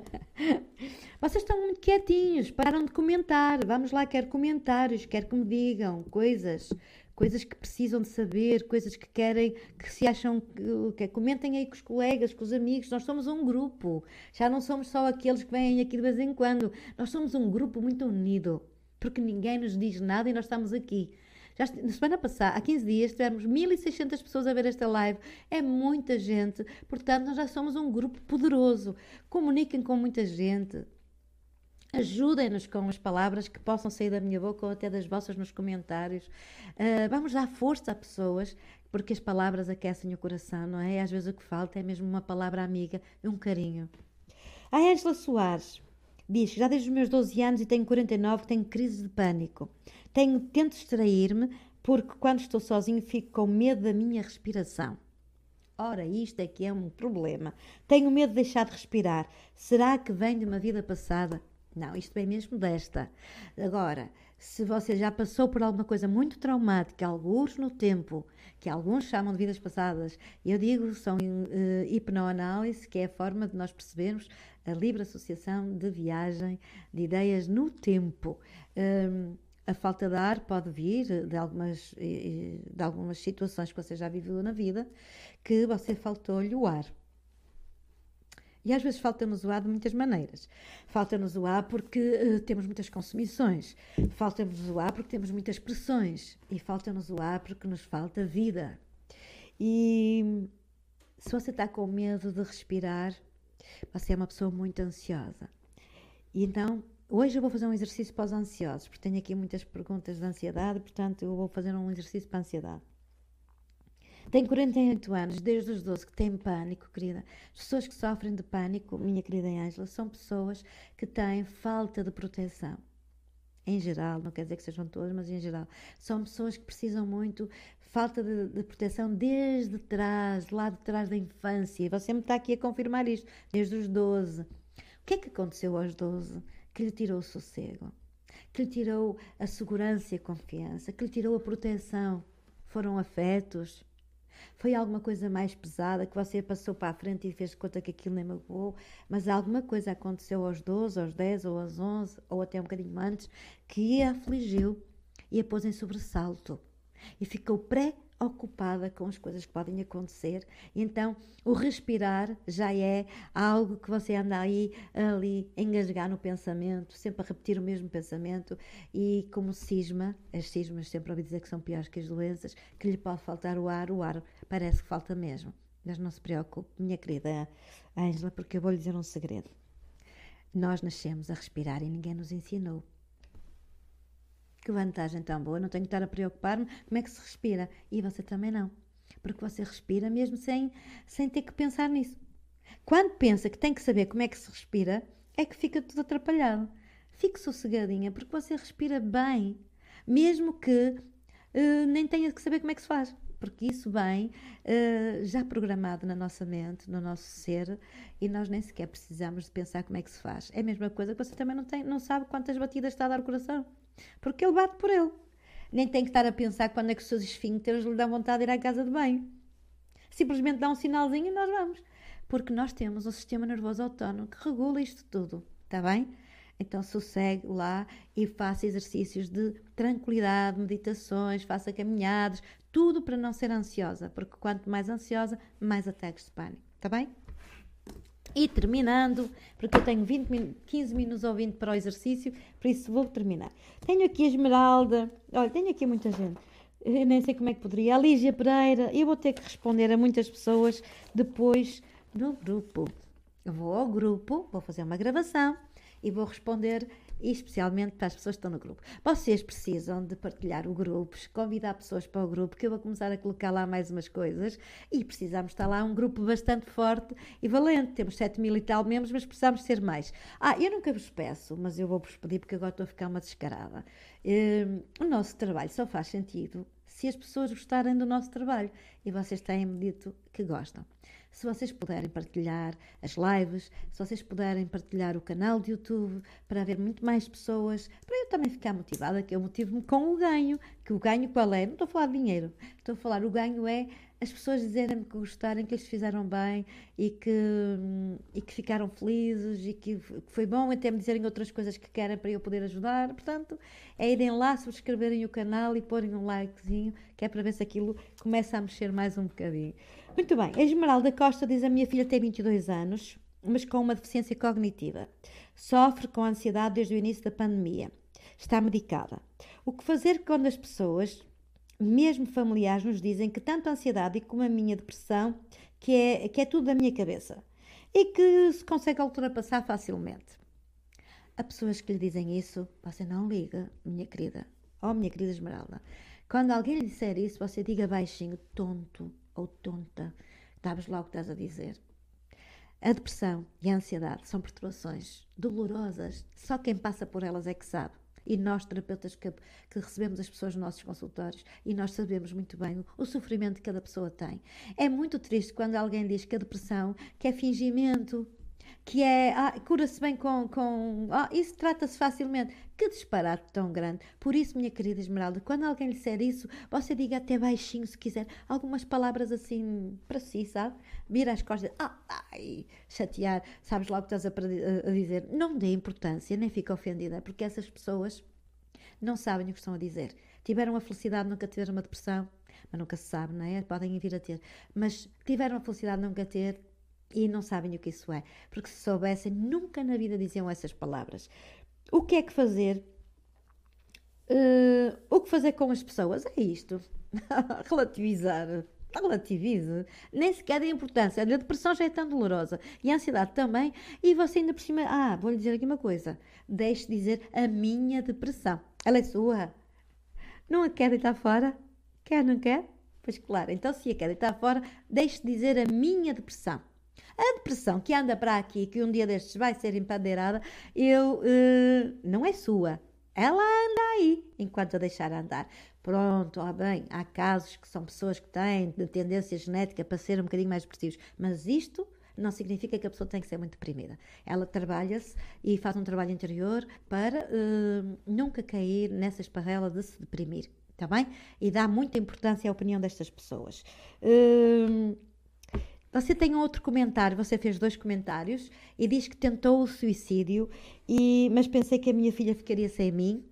Vocês estão muito quietinhos, pararam de comentar. Vamos lá, quero comentários, quero que me digam coisas, coisas que precisam de saber, coisas que querem, que se acham, que, que comentem aí com os colegas, com os amigos. Nós somos um grupo, já não somos só aqueles que vêm aqui de vez em quando. Nós somos um grupo muito unido, porque ninguém nos diz nada e nós estamos aqui. Já, na semana passada, há quinze dias, tivemos mil e seiscentas pessoas a ver esta live. É muita gente. Portanto, nós já somos um grupo poderoso. Comuniquem com muita gente. Ajudem-nos com as palavras que possam sair da minha boca ou até das vossas nos comentários. Uh, vamos dar força a pessoas, porque as palavras aquecem o coração, não é? E às vezes o que falta é mesmo uma palavra amiga, um carinho. A Ângela Soares diz que já desde os meus doze anos e tenho quarenta e nove, tenho crise de pânico. Tenho, tento distrair-me porque quando estou sozinho fico com medo da minha respiração. Ora, isto é que é um problema. Tenho medo de deixar de respirar. Será que vem de uma vida passada? Não, isto vem mesmo desta. Agora, se você já passou por alguma coisa muito traumática, alguns no tempo, que alguns chamam de vidas passadas, eu digo, são uh, hipnoanálise, que é a forma de nós percebermos a livre associação de viagem de ideias no tempo. Um, a falta de ar pode vir de algumas, de algumas situações que você já viveu na vida, que você faltou-lhe o ar. E às vezes falta-nos o ar de muitas maneiras. Falta-nos o ar porque uh, temos muitas consumições. Falta-nos o ar porque temos muitas pressões. E falta-nos o ar porque nos falta vida. E se você está com medo de respirar, você é uma pessoa muito ansiosa. E então, hoje eu vou fazer um exercício para os ansiosos, porque tenho aqui muitas perguntas de ansiedade, portanto eu vou fazer um exercício para a ansiedade. Tenho quarenta e oito anos, desde os doze que têm pânico, querida. As pessoas que sofrem de pânico, minha querida Ângela, são pessoas que têm falta de proteção. Em geral, não quer dizer que sejam todas, mas em geral. São pessoas que precisam muito, falta de, de proteção desde trás, lá de trás da infância. E você me está aqui a confirmar isto, desde os doze. O que é que aconteceu aos doze? Que lhe tirou o sossego, que lhe tirou a segurança e a confiança, que lhe tirou a proteção. Foram afetos? Foi alguma coisa mais pesada que você passou para a frente e fez de conta que aquilo nem magoou, mas alguma coisa aconteceu aos doze, aos dez ou aos onze, ou até um bocadinho antes, que a afligiu e a pôs em sobressalto. E ficou preocupada com as coisas que podem acontecer. E então, o respirar já é algo que você anda aí, ali, a engasgar no pensamento, sempre a repetir o mesmo pensamento. E como cisma, as cismas sempre ouvi dizer que são piores que as doenças, que lhe pode faltar o ar, o ar parece que falta mesmo. Mas não se preocupe, minha querida Ângela, porque eu vou lhe dizer um segredo. Nós nascemos a respirar e ninguém nos ensinou. Que vantagem tão boa, não tenho que estar a preocupar-me como é que se respira. E você também não, porque você respira mesmo sem, sem ter que pensar nisso. Quando pensa que tem que saber como é que se respira, é que fica tudo atrapalhado. Fique sossegadinha, porque você respira bem, mesmo que uh, nem tenha que saber como é que se faz. Porque isso vem uh, já programado na nossa mente, no nosso ser, e nós nem sequer precisamos de pensar como é que se faz. É a mesma coisa que você também não, tem, não sabe quantas batidas está a dar o coração. Porque ele bate por ele. Nem tem que estar a pensar quando é que os seus esfíncteres lhe dão vontade de ir à casa de banho. Simplesmente dá um sinalzinho e nós vamos. Porque nós temos um sistema nervoso autónomo que regula isto tudo. Está bem? Então sossegue lá e faça exercícios de tranquilidade, meditações, faça caminhadas, tudo para não ser ansiosa. Porque quanto mais ansiosa, mais ataques de pânico. Está bem? E terminando, porque eu tenho vinte, quinze minutos ou vinte para o exercício, por isso vou terminar. Tenho aqui a Esmeralda, olha, tenho aqui muita gente, eu nem sei como é que poderia, a Lígia Pereira, eu vou ter que responder a muitas pessoas depois no grupo. Eu vou ao grupo, vou fazer uma gravação e vou responder e especialmente para as pessoas que estão no grupo. Vocês precisam de partilhar o grupo, convidar pessoas para o grupo, que eu vou começar a colocar lá mais umas coisas e precisamos estar lá um grupo bastante forte e valente. Temos sete mil e tal membros, mas precisamos ser mais. Ah, eu nunca vos peço, mas eu vou-vos pedir porque agora estou a ficar uma descarada. Uh, o nosso trabalho só faz sentido se as pessoas gostarem do nosso trabalho e vocês têm-me dito que gostam. Se vocês puderem partilhar as lives, se vocês puderem partilhar o canal de YouTube para haver muito mais pessoas, para eu também ficar motivada, que eu motivo-me com o ganho. Que o ganho qual é? Não estou a falar de dinheiro, estou a falar, o ganho é as pessoas dizerem-me que gostarem, que lhes fizeram bem e que, e que ficaram felizes e que foi bom até me dizerem outras coisas que querem para eu poder ajudar. Portanto, é irem lá, subscreverem o canal e porem um likezinho, que é para ver se aquilo começa a mexer mais um bocadinho. Muito bem, a Esmeralda Costa diz: a minha filha tem vinte e dois anos, mas com uma deficiência cognitiva. Sofre com ansiedade desde o início da pandemia. Está medicada. O que fazer quando as pessoas, mesmo familiares, nos dizem que tanto a ansiedade como a minha depressão, que é, que é tudo da minha cabeça e que se consegue ultrapassar facilmente? A pessoas que lhe dizem isso, você não liga, minha querida, oh minha querida Esmeralda. Quando alguém lhe disser isso, você diga baixinho: tonto ou tonta, sabes lá o que estás a dizer. A depressão e a ansiedade são perturbações dolorosas, só quem passa por elas é que sabe. E nós, terapeutas que, que recebemos as pessoas nos nossos consultórios, e nós sabemos muito bem o, o sofrimento que cada pessoa tem. É muito triste quando alguém diz que a depressão, que é fingimento, que é, ah, cura-se bem com, com ah, isso trata-se facilmente. Que disparate tão grande. Por isso, minha querida Esmeralda, quando alguém lhe disser isso, você diga até baixinho, se quiser, algumas palavras assim para si, sabe? Vira as costas, ah, ai, chatear, sabes lá o que estás a, a dizer. Não dê importância, nem fique ofendida, porque essas pessoas não sabem o que estão a dizer. Tiveram a felicidade de nunca ter uma depressão, mas nunca se sabe, não é? Podem vir a ter. Mas tiveram a felicidade de nunca ter e não sabem o que isso é, porque se soubessem, nunca na vida diziam essas palavras. O que é que fazer? Uh, o que fazer com as pessoas? É isto. Relativizar. Relativize. Nem sequer a importância. A depressão já é tão dolorosa. E a ansiedade também. E você ainda por cima... Ah, vou-lhe dizer aqui uma coisa. Deixe de dizer a minha depressão. Ela é sua. Não a quer deitar fora? Quer, não quer? Pois claro. Então se a quer deitar fora, deixe de dizer a minha depressão. A depressão que anda para aqui, que um dia destes vai ser empadeirada, eu, uh, não é sua. Ela anda aí, enquanto a deixar andar. Pronto, ó bem, há casos que são pessoas que têm de tendência genética para ser um bocadinho mais depressivos, mas isto não significa que a pessoa tem que ser muito deprimida. Ela trabalha-se e faz um trabalho interior para uh, nunca cair nessa esparrela de se deprimir, está bem? E dá muita importância à opinião destas pessoas. Uh, Você tem outro comentário, você fez dois comentários e diz que tentou o suicídio, e, mas pensei que a minha filha ficaria sem mim.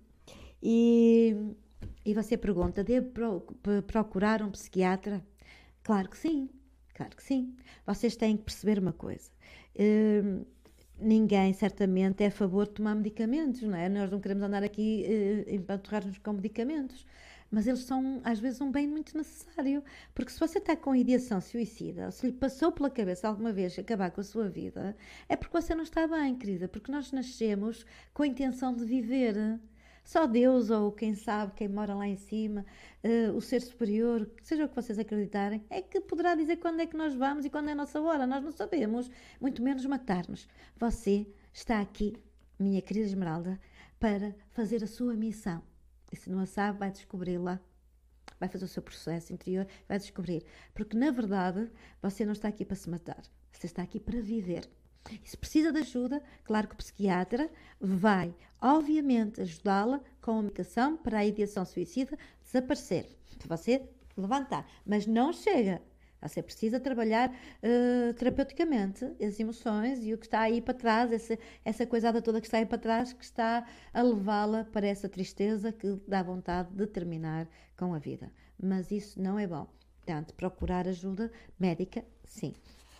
E, e você pergunta: devo pro, procurar um psiquiatra? Claro que sim, claro que sim. Vocês têm que perceber uma coisa. Uh, ninguém, certamente, é a favor de tomar medicamentos, não é? Nós não queremos andar aqui uh, empanturrar-nos com medicamentos. Mas eles são, às vezes, um bem muito necessário. Porque se você está com ideação suicida, se lhe passou pela cabeça alguma vez acabar com a sua vida, é porque você não está bem, querida. Porque nós nascemos com a intenção de viver. Só Deus, ou quem sabe, quem mora lá em cima, uh, o ser superior, seja o que vocês acreditarem, é que poderá dizer quando é que nós vamos e quando é a nossa hora. Nós não sabemos, muito menos matar-nos. Você está aqui, minha querida Esmeralda, para fazer a sua missão. E se não a sabe, vai descobri-la. Vai fazer o seu processo interior, vai descobrir. Porque, na verdade, você não está aqui para se matar. Você está aqui para viver. E se precisa de ajuda, claro que o psiquiatra vai, obviamente, ajudá-la com a medicação para a ideação suicida desaparecer. Para você levantar. Mas não chega. Você precisa trabalhar uh, terapeuticamente as emoções e o que está aí para trás, essa, essa coisada toda que está aí para trás, que está a levá-la para essa tristeza que dá vontade de terminar com a vida. Mas isso não é bom. Portanto, procurar ajuda médica, sim.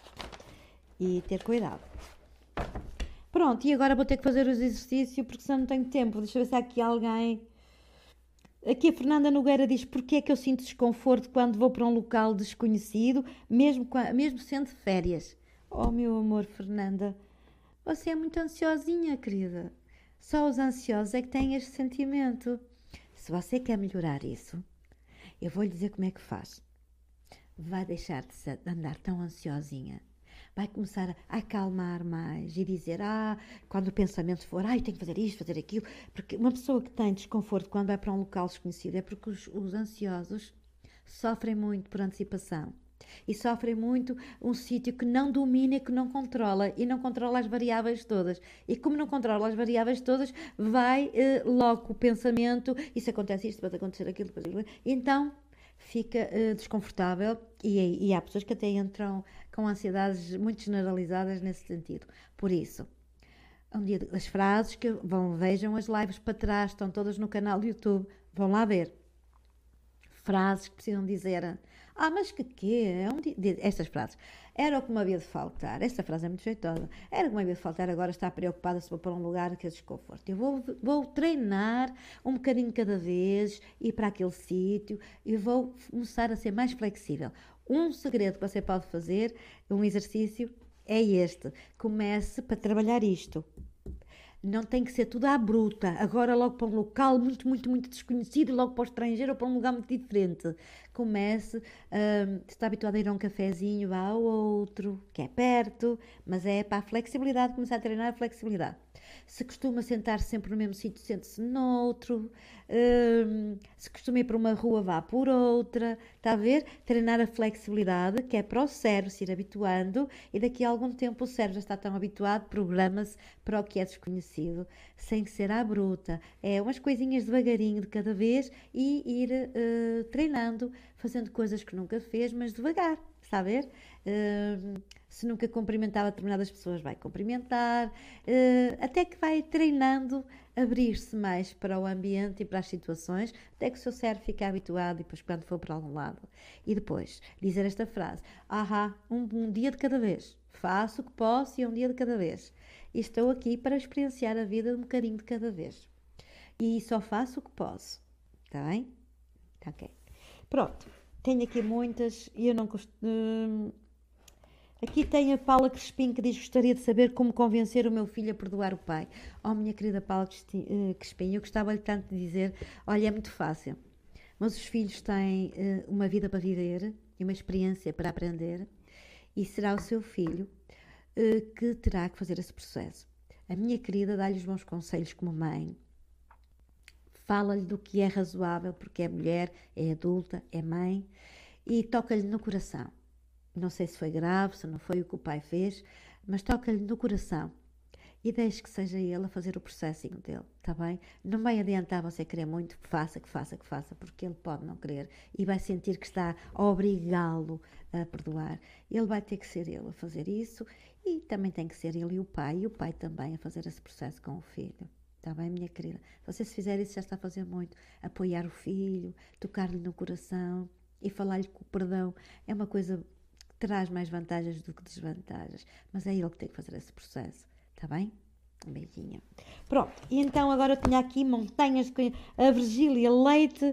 E ter cuidado. Pronto, e agora vou ter que fazer os exercícios porque senão não tenho tempo. Deixa eu ver se há aqui alguém... Aqui a Fernanda Nogueira diz: porque é que eu sinto desconforto quando vou para um local desconhecido, mesmo, mesmo sendo férias? Oh, meu amor, Fernanda, você é muito ansiosinha, querida. Só os ansiosos é que têm este sentimento. Se você quer melhorar isso, eu vou lhe dizer como é que faz. Vai deixar de andar tão ansiosinha. Vai começar a acalmar mais e dizer, ah, quando o pensamento for, ah, eu tenho que fazer isto, fazer aquilo. Porque uma pessoa que tem desconforto quando vai para um local desconhecido é porque os, os ansiosos sofrem muito por antecipação. E sofrem muito um sítio que não domina e que não controla. E não controla as variáveis todas. E como não controla as variáveis todas, vai eh, logo o pensamento, isso acontece isto, pode acontecer aquilo, depois aquilo. Então fica uh, desconfortável e, e há pessoas que até entram com ansiedades muito generalizadas nesse sentido. Por isso, um dia as frases que vão, vejam as lives para trás, estão todas no canal do YouTube, vão lá ver. Frases que precisam dizer, ah, mas que quê? É um dia... Estas frases. Era o que me havia de faltar. Esta frase é muito jeitosa. Era o que me havia de faltar, agora está preocupada se vou para um lugar que é desconforto. Eu vou, vou treinar um bocadinho cada vez, ir para aquele sítio e vou começar a ser mais flexível. Um segredo que você pode fazer, um exercício, é este. Comece para trabalhar isto. Não tem que ser tudo à bruta, agora logo para um local muito, muito, muito desconhecido, logo para o estrangeiro ou para um lugar muito diferente. Comece, hum, se está habituado a ir a um cafezinho, vá ao outro, que é perto, mas é para a flexibilidade, começar a treinar a flexibilidade. Se costuma sentar sempre no mesmo sítio, sente-se noutro. Hum, se costuma ir para uma rua, vá por outra. Está a ver? Treinar a flexibilidade, que é para o cérebro se ir habituando, e daqui a algum tempo o cérebro já está tão habituado, programa-se para o que é desconhecido, sem ser à bruta. É umas coisinhas devagarinho de cada vez e ir uh, treinando, fazendo coisas que nunca fez, mas devagar, está a ver? Uh, se nunca cumprimentava determinadas pessoas, vai cumprimentar, uh, até que vai treinando, abrir-se mais para o ambiente e para as situações, até que o seu cérebro fique habituado e depois quando for para algum lado. E depois, dizer esta frase, ahá, um, um dia de cada vez, faço o que posso e é um dia de cada vez. E estou aqui para experienciar a vida um bocadinho de cada vez. E só faço o que posso. Está bem? Tá, ok. Pronto. Tenho aqui muitas e eu não costumo... Aqui tem a Paula Crespim que diz, gostaria de saber como convencer o meu filho a perdoar o pai. Oh, minha querida Paula Crespim, eu gostava-lhe tanto de dizer, olha, é muito fácil, mas os filhos têm uh, uma vida para viver e uma experiência para aprender e será o seu filho uh, que terá que fazer esse processo. A minha querida dá-lhe os bons conselhos como mãe, fala-lhe do que é razoável, porque é mulher, é adulta, é mãe, e toca-lhe no coração. Não sei se foi grave, se não foi o que o pai fez, mas toca-lhe no coração e deixe que seja ele a fazer o processinho dele, está bem? Não vai adiantar você querer muito, que faça, que faça, que faça, porque ele pode não querer e vai sentir que está a obrigá-lo a perdoar. Ele vai ter que ser ele a fazer isso e também tem que ser ele e o pai, e o pai também a fazer esse processo com o filho. Está bem, minha querida? Você, se fizer isso, já está a fazer muito. Apoiar o filho, tocar-lhe no coração e falar-lhe que o perdão é uma coisa traz mais vantagens do que desvantagens, mas é ele que tem que fazer esse processo, está bem? Um beijinho. Pronto, e então agora eu tinha aqui montanhas de a Virgília Leite,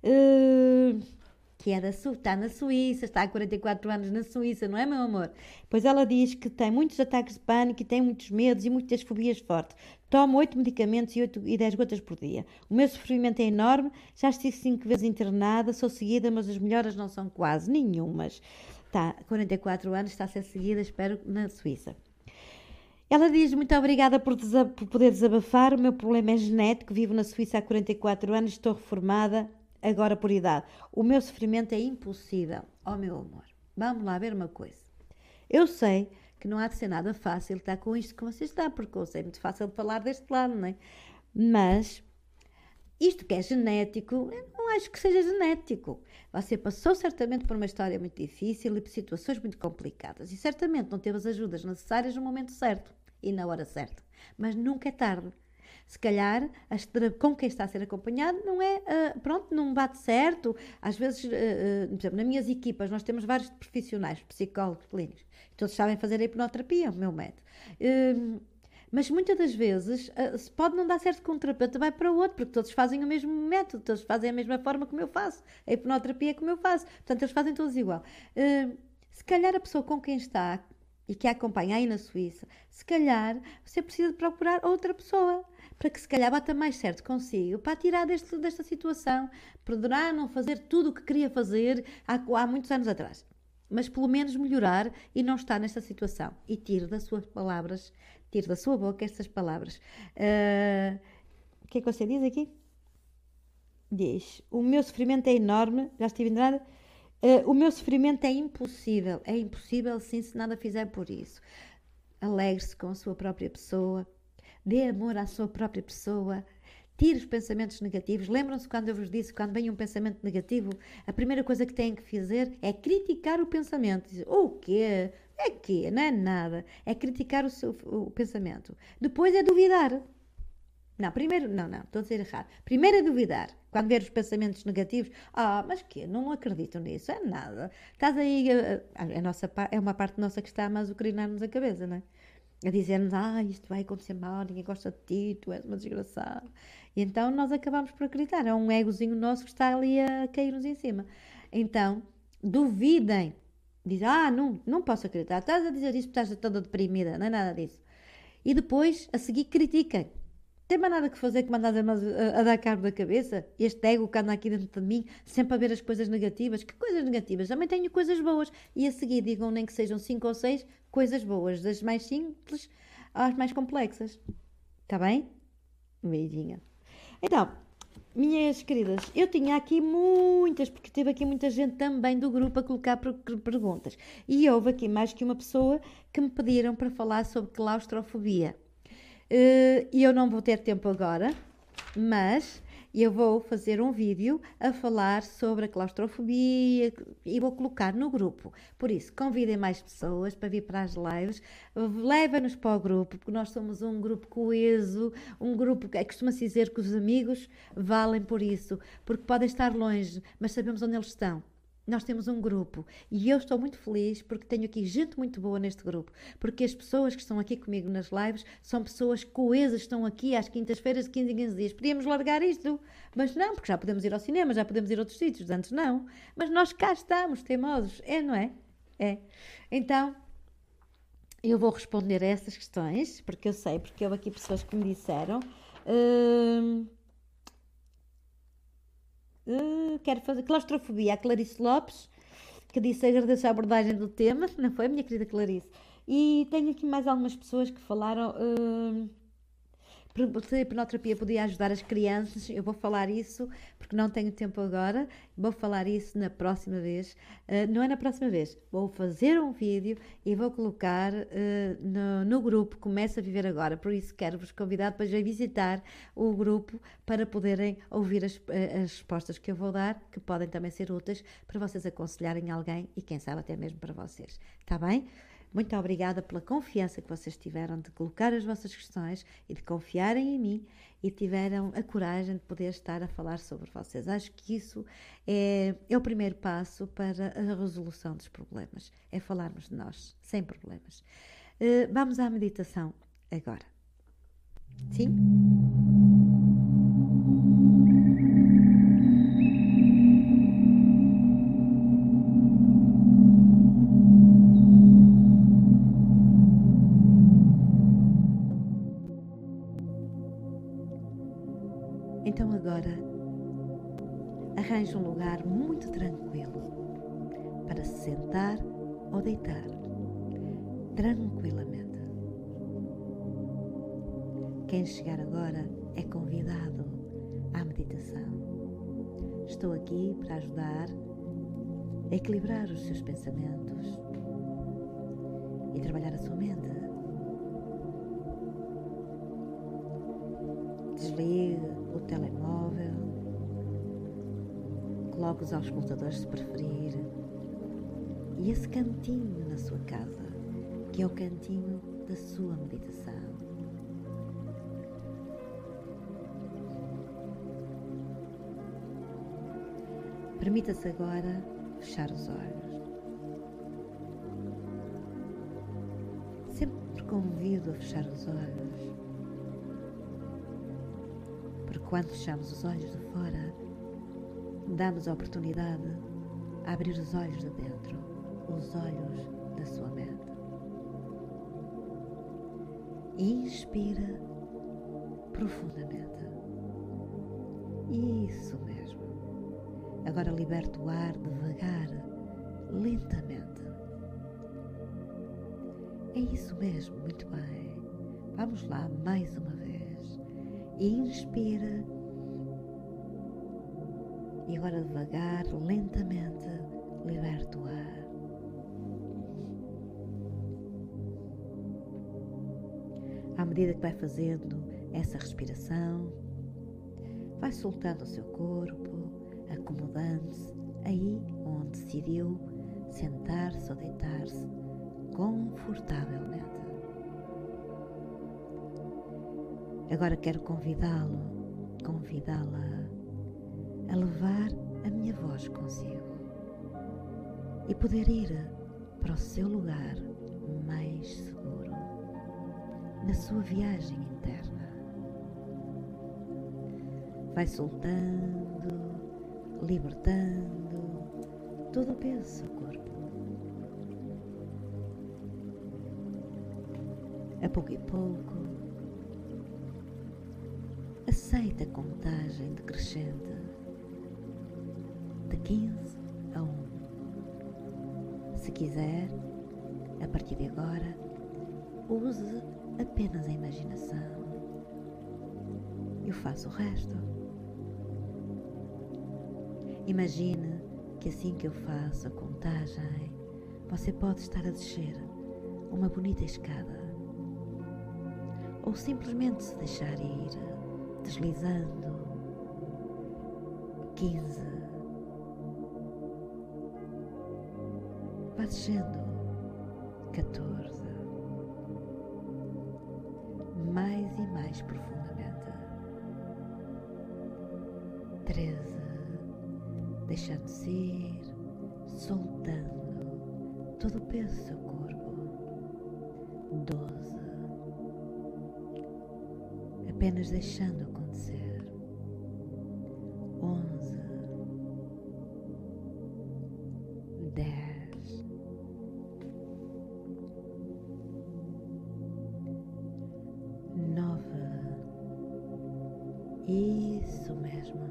uh, que é da Su, está na Suíça, está há quarenta e quatro anos na Suíça, não é, meu amor? Pois ela diz que tem muitos ataques de pânico e tem muitos medos e muitas fobias fortes. Toma oito medicamentos e, oito e dez gotas por dia. O meu sofrimento é enorme, já estive cinco vezes internada, sou seguida, mas as melhoras não são quase nenhumas. Está, quarenta e quatro anos, está a ser seguida, espero, na Suíça. Ela diz, muito obrigada por, por poder desabafar, o meu problema é genético, vivo na Suíça há quarenta e quatro anos, estou reformada, agora por idade. O meu sofrimento é impossível. Oh, meu amor, vamos lá ver uma coisa. Eu sei que não há de ser nada fácil estar com isto que você está, porque eu sei muito fácil de falar deste lado, não é? Mas... isto que é genético, eu não acho que seja genético. Você passou certamente por uma história muito difícil e por situações muito complicadas e certamente não teve as ajudas necessárias no momento certo e na hora certa. Mas nunca é tarde. Se calhar, com quem está a ser acompanhado não é, uh, pronto, não bate certo. Às vezes, uh, uh, por exemplo, nas minhas equipas nós temos vários profissionais, psicólogos, clínicos, todos sabem fazer a hipnoterapia, o meu método. Uh, Mas muitas das vezes, se pode não dar certo com um terapeuta, vai para o outro, porque todos fazem o mesmo método, todos fazem a mesma forma como eu faço, a hipnoterapia é como eu faço, portanto eles fazem todos igual. Uh, se calhar a pessoa com quem está e que a acompanha aí na Suíça, se calhar você precisa de procurar outra pessoa, para que se calhar bata mais certo consigo, para tirar deste, desta situação, poderá não fazer tudo o que queria fazer há, há muitos anos atrás, mas pelo menos melhorar e não estar nesta situação. E tire das suas palavras, tire da sua boca estas palavras. Uh, o que é que você diz aqui? Diz, o meu sofrimento é enorme, já estive entrada. Uh, o meu sofrimento é impossível. É impossível, sim, se nada fizer por isso. Alegre-se com a sua própria pessoa, dê amor à sua própria pessoa, tire os pensamentos negativos. Lembram-se quando eu vos disse, quando vem um pensamento negativo, a primeira coisa que têm que fazer é criticar o pensamento. Dizer, o quê? É quê? Não é nada. É criticar o, seu, o pensamento. Depois é duvidar. Não, primeiro, não, não, estou a dizer errado. Primeiro é duvidar. Quando ver os pensamentos negativos, ah, mas quê? Não acredito nisso, é nada. Estás aí, a, a nossa, é uma parte nossa que está a mazucrinar-nos a cabeça, não é? A dizer-nos, ah, isto vai acontecer mal, ninguém gosta de ti, tu és uma desgraçada. E então nós acabamos por acreditar. É um egozinho nosso que está ali a cair-nos em cima. Então, duvidem. Dizem, ah, não, não posso acreditar. Estás a dizer isso porque estás toda deprimida, não é nada disso. E depois, a seguir, critiquem. Tem mais nada que fazer que mandar a, a dar cabo da cabeça? Este ego que anda aqui dentro de mim, sempre a ver as coisas negativas. Que coisas negativas? Também tenho coisas boas. E a seguir digam, nem que sejam cinco ou seis, coisas boas. Das mais simples às mais complexas. Está bem? Um beijinho. Então, minhas queridas, eu tinha aqui muitas, porque teve aqui muita gente também do grupo a colocar perguntas. E houve aqui mais que uma pessoa que me pediram para falar sobre claustrofobia. E eu não vou ter tempo agora, mas eu vou fazer um vídeo a falar sobre a claustrofobia e vou colocar no grupo. Por isso, convidem mais pessoas para vir para as lives, levem-nos para o grupo, porque nós somos um grupo coeso, um grupo que costuma-se dizer que os amigos valem por isso, porque podem estar longe, mas sabemos onde eles estão. Nós temos um grupo e eu estou muito feliz porque tenho aqui gente muito boa neste grupo, porque as pessoas que estão aqui comigo nas lives são pessoas coesas, estão aqui às quintas-feiras de quinze em quinze dias. Podíamos largar isto, mas não, porque já podemos ir ao cinema, já podemos ir a outros sítios, antes não. Mas nós cá estamos, teimosos, é, não é? É. Então, eu vou responder a essas questões, porque eu sei, porque houve aqui pessoas que me disseram... Hum, Uh, quero fazer claustrofobia. A Clarice Lopes, que disse agradeço a abordagem do tema, não foi, minha querida Clarice? E tenho aqui mais algumas pessoas que falaram. Uh, se a hipnoterapia podia ajudar as crianças, eu vou falar isso, porque não tenho tempo agora, vou falar isso na próxima vez, uh, não é na próxima vez, vou fazer um vídeo e vou colocar uh, no, no grupo Começa a Viver Agora, por isso quero-vos convidar para já visitar o grupo para poderem ouvir as, as respostas que eu vou dar, que podem também ser úteis para vocês aconselharem alguém e quem sabe até mesmo para vocês, está bem? Muito obrigada pela confiança que vocês tiveram de colocar as vossas questões e de confiarem em mim e tiveram a coragem de poder estar a falar sobre vocês. Acho que isso é, é o primeiro passo para a resolução dos problemas, é falarmos de nós, sem problemas. Uh, vamos à meditação agora. Sim? Então agora arranje um lugar muito tranquilo para se sentar ou deitar tranquilamente. Quem chegar agora é convidado à meditação. Estou aqui para ajudar a equilibrar os seus pensamentos e trabalhar a sua mente. Desligue o telemóvel, coloque os auscultadores se preferir e esse cantinho na sua casa, que é o cantinho da sua meditação. Permita-se agora fechar os olhos. Sempre convido a fechar os olhos. Quando fechamos os olhos de fora, damos a oportunidade a abrir os olhos de dentro, os olhos da sua mente. Inspira profundamente. Isso mesmo. Agora liberta o ar devagar, lentamente. É isso mesmo, muito bem. Vamos lá mais uma vez. Inspira. E agora devagar, lentamente, liberta o ar. À medida que vai fazendo essa respiração, vai soltando o seu corpo, acomodando-se aí onde decidiu sentar-se ou deitar-se confortavelmente. Agora quero convidá-lo, convidá-la a levar a minha voz consigo e poder ir para o seu lugar mais seguro na sua viagem interna. Vai soltando, libertando todo o peso do seu corpo. A pouco e pouco, aceita a contagem decrescente de quinze a um. Se quiser, a partir de agora, use apenas a imaginação. Eu faço o resto. Imagine que assim que eu faço a contagem, você pode estar a descer uma bonita escada. Ou simplesmente se deixar ir, deslizando. quinze. Vá descendo. catorze. Mais e mais profundamente. treze. Deixando-se ir, soltando todo o peso do seu corpo. doze. Apenas deixando acontecer. onze. dez. nove. Isso mesmo.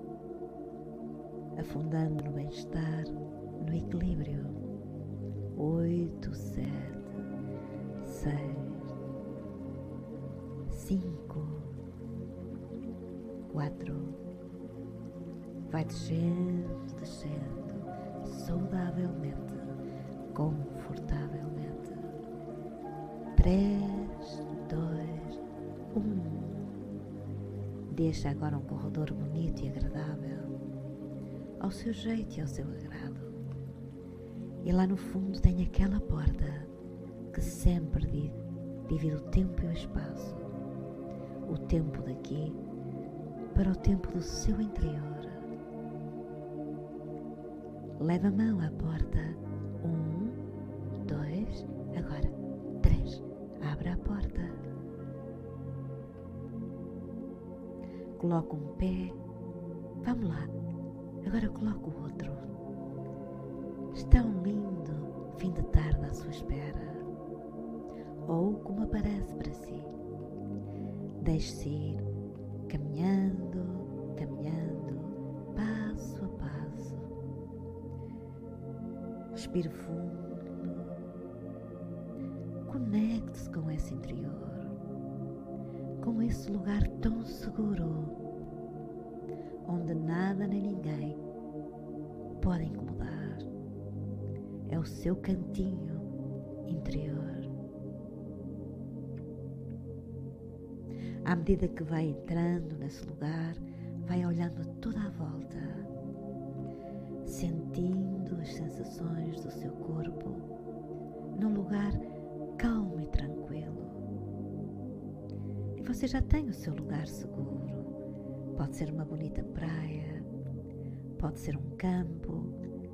Afundando no bem-estar, no equilíbrio. Oito, sete, seis, cinco, quatro. Vai descendo, descendo, saudavelmente, confortavelmente. Três, dois, um. Deixa agora um corredor bonito e agradável, ao seu jeito e ao seu agrado. E lá no fundo tem aquela porta que sempre divide o tempo e o espaço. O tempo daqui para o tempo do seu interior. Leva a mão à porta. Um, dois, agora três. Abre a porta. Coloca um pé. Vamos lá. Agora coloca o outro. Está um lindo fim de tarde à sua espera. Ou como aparece para si. Deixe-se ir, caminhando, caminhando, passo a passo. Respire fundo. Conecte-se com esse interior, com esse lugar tão seguro, onde nada nem ninguém pode incomodar. É o seu cantinho interior. À medida que vai entrando nesse lugar, vai olhando toda à volta, sentindo as sensações do seu corpo num lugar calmo e tranquilo. E você já tem o seu lugar seguro. Pode ser uma bonita praia, pode ser um campo,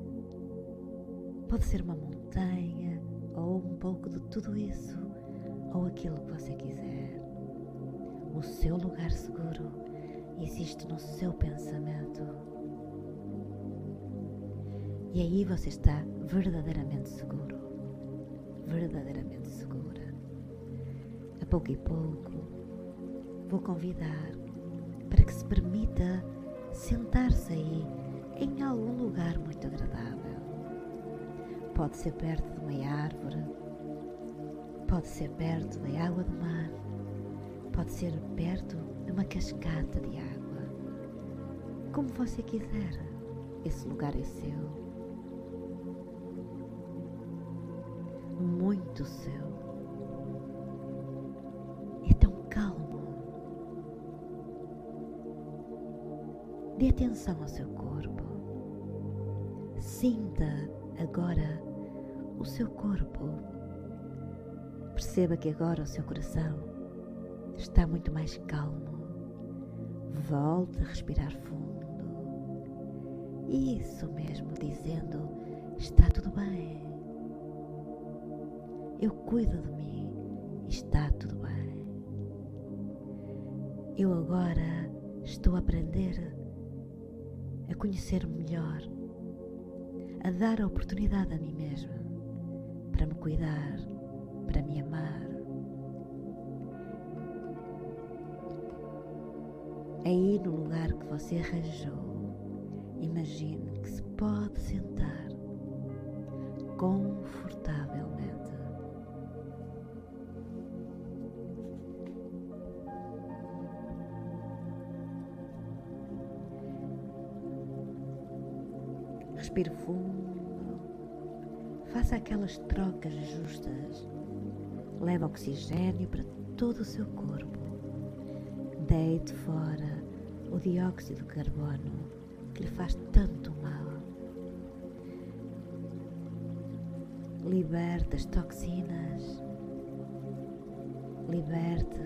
pode ser uma montanha, ou um pouco de tudo isso, ou aquilo que você quiser. O seu lugar seguro existe no seu pensamento. E aí você está verdadeiramente seguro, verdadeiramente segura. A pouco e pouco, vou convidar para que se permita sentar-se aí em algum lugar muito agradável. Pode ser perto de uma árvore, pode ser perto da água do mar, pode ser perto de uma cascata de água. Como você quiser, esse lugar é seu, muito seu. É tão calmo. Dê atenção ao seu corpo. Sinta agora o seu corpo. Perceba que agora o seu coração está muito mais calmo. Volte a respirar fundo. Isso mesmo, dizendo: está tudo bem. Eu cuido de mim. Está tudo bem. Eu agora estou a aprender a conhecer-me melhor, a dar a oportunidade a mim mesma para me cuidar, para me amar. Aí no lugar que você arranjou, imagine que se pode sentar confortavelmente. Respire fundo, faça aquelas trocas justas, leve oxigênio para todo o seu corpo, deite fora o dióxido de carbono que lhe faz tanto mal, liberte as toxinas, liberte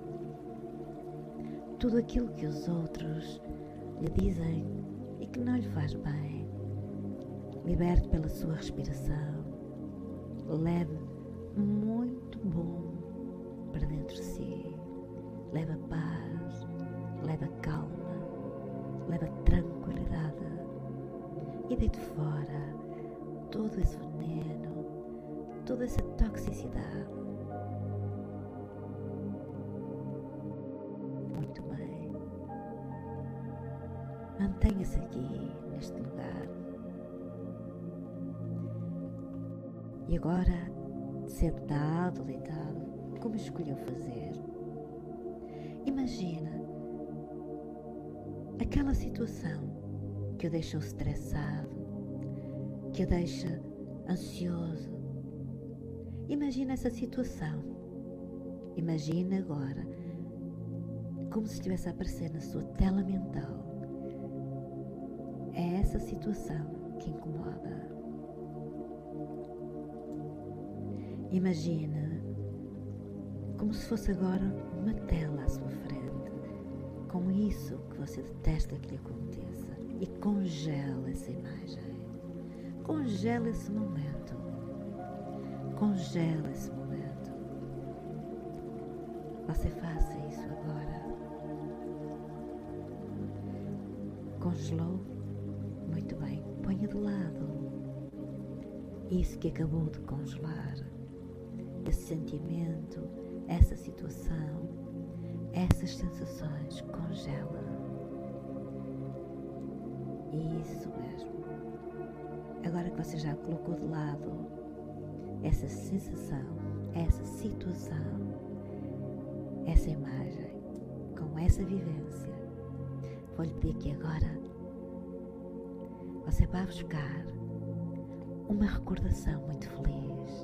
tudo aquilo que os outros lhe dizem e que não lhe faz bem. Liberte pela sua respiração, leve muito bom para dentro de si, leve a paz, leve a calma, leve a tranquilidade e deite fora todo esse veneno, toda essa toxicidade. Muito bem. Mantenha-se aqui neste lugar. E agora, sentado ou deitado, como escolheu fazer, imagina aquela situação que o deixou estressado, que o deixa ansioso. Imagina essa situação. Imagina agora como se estivesse a aparecer na sua tela mental. É essa situação que incomoda. Imagina como se fosse agora uma tela à sua frente, com isso que você detesta que lhe aconteça, e congela essa imagem, congela esse momento, congela esse momento. Você faça isso agora. Congelou? Muito bem, ponha de lado isso que acabou de congelar. Esse sentimento, essa situação, essas sensações, congela. Isso mesmo. Agora que você já colocou de lado essa sensação, essa situação, essa imagem, com essa vivência, vou-lhe pedir que agora você vá buscar uma recordação muito feliz.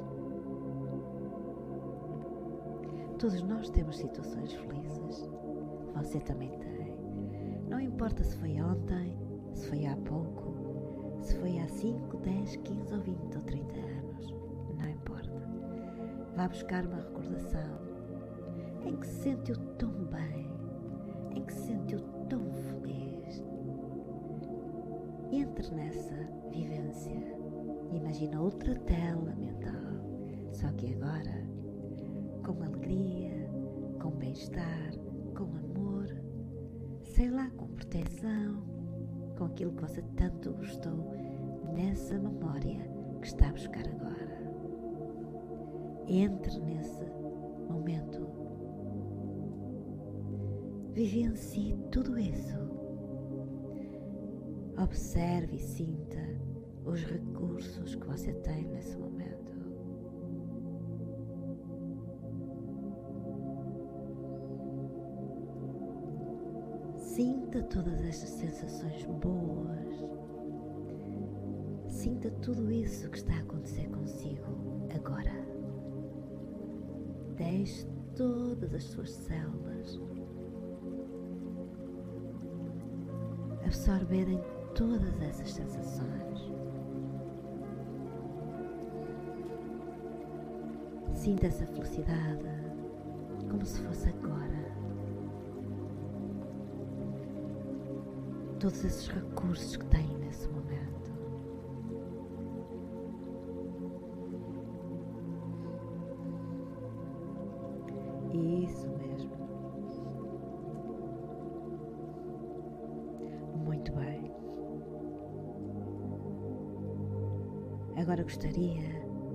Todos nós temos situações felizes. Você também tem. Não importa se foi ontem, se foi há pouco, se foi há cinco, dez, quinze ou vinte ou trinta anos. Não importa. Vá buscar uma recordação em que se sentiu tão bem, em que se sentiu tão feliz. Entre nessa vivência. Imagina outra tela mental, só que agora com alegria, com bem-estar, com amor, sei lá, com proteção, com aquilo que você tanto gostou nessa memória que está a buscar agora. Entre nesse momento. Vivencie tudo isso. Observe e sinta os recursos que você tem nesse momento. Sinta todas estas sensações boas. Sinta tudo isso que está a acontecer consigo agora. Deixe todas as suas células absorverem todas essas sensações. Sinta essa felicidade como se fosse agora. Todos esses recursos que tem nesse momento. Isso mesmo. Muito bem. Agora gostaria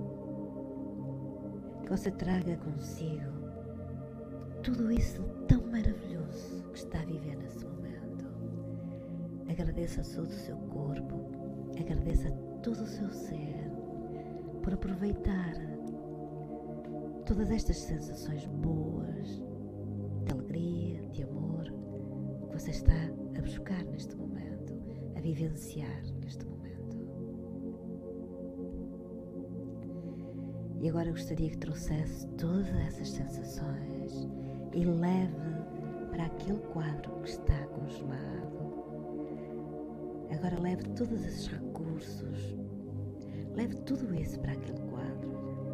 que você traga consigo tudo isso tão maravilhoso que está a viver nesse momento. Agradeça a todo o seu corpo, agradeça a todo o seu ser por aproveitar todas estas sensações boas, de alegria, de amor, que você está a buscar neste momento, a vivenciar neste momento. E agora eu gostaria que trouxesse todas essas sensações e leve para aquele quadro que está congelado. Agora leve todos esses recursos, leve tudo isso para aquele quadro,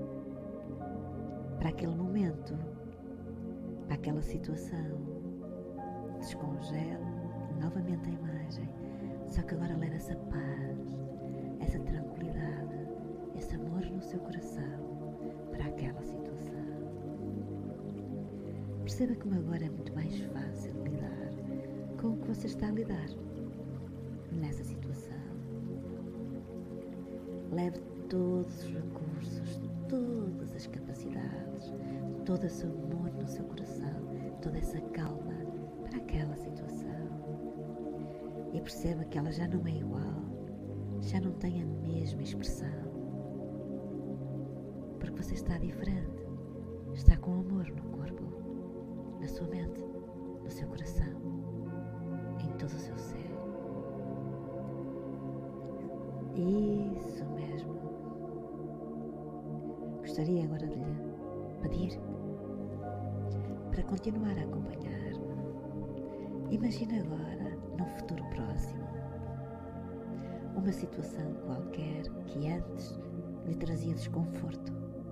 para aquele momento, para aquela situação. Descongele novamente a imagem, só que agora leve essa paz, essa tranquilidade, esse amor no seu coração para aquela situação. Perceba como agora é muito mais fácil lidar com o que você está a lidar nessa situação. Leve todos os recursos, todas as capacidades, todo esse amor no seu coração, toda essa calma para aquela situação. E perceba que ela já não é igual, já não tem a mesma expressão. Porque você está diferente, está com amor no corpo, na sua mente, no seu coração, em todo o seu ser. Isso mesmo. Gostaria agora de lhe pedir para continuar a acompanhar-me. Imagine agora, num futuro próximo, uma situação qualquer que antes lhe trazia desconforto.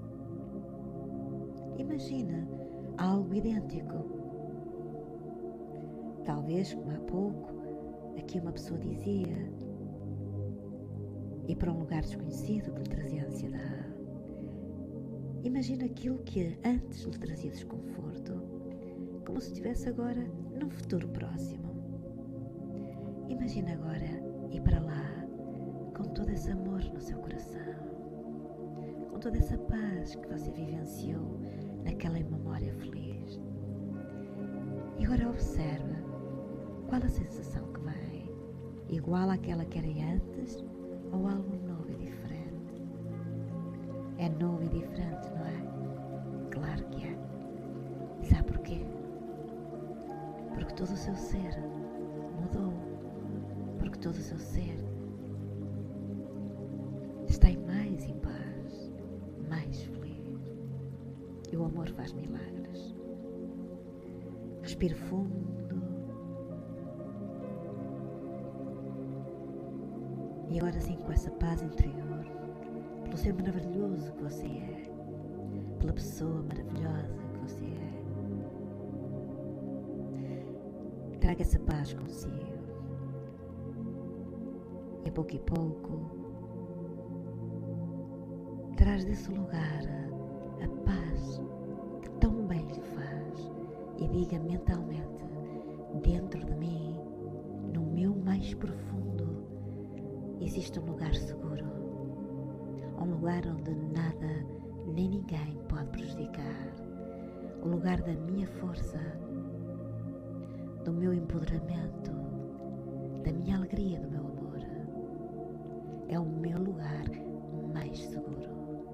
Imagina algo idêntico. Talvez, como há pouco, aqui uma pessoa dizia, ir para um lugar desconhecido que lhe trazia ansiedade. Imagina aquilo que antes lhe trazia desconforto, como se estivesse agora num futuro próximo. Imagina agora ir para lá com todo esse amor no seu coração, com toda essa paz que você vivenciou naquela memória feliz. E agora observa qual a sensação que vem, igual àquela que era antes ou algo novo e diferente. É novo e diferente, não é? Claro que é. Sabe porquê? Porque todo o seu ser mudou, porque todo o seu ser está em mais em paz, mais feliz. E o amor faz milagres. Respire fundo. E agora sim, com essa paz interior, pelo ser maravilhoso que você é, pela pessoa maravilhosa que você é, traga essa paz consigo. E a pouco e pouco, traz desse lugar a, a paz que tão bem lhe faz e diga mentalmente, dentro de mim, no meu mais profundo, existe um lugar seguro, um lugar onde nada nem ninguém pode prejudicar, o lugar da minha força, do meu empoderamento, da minha alegria, do meu amor. É o meu lugar mais seguro.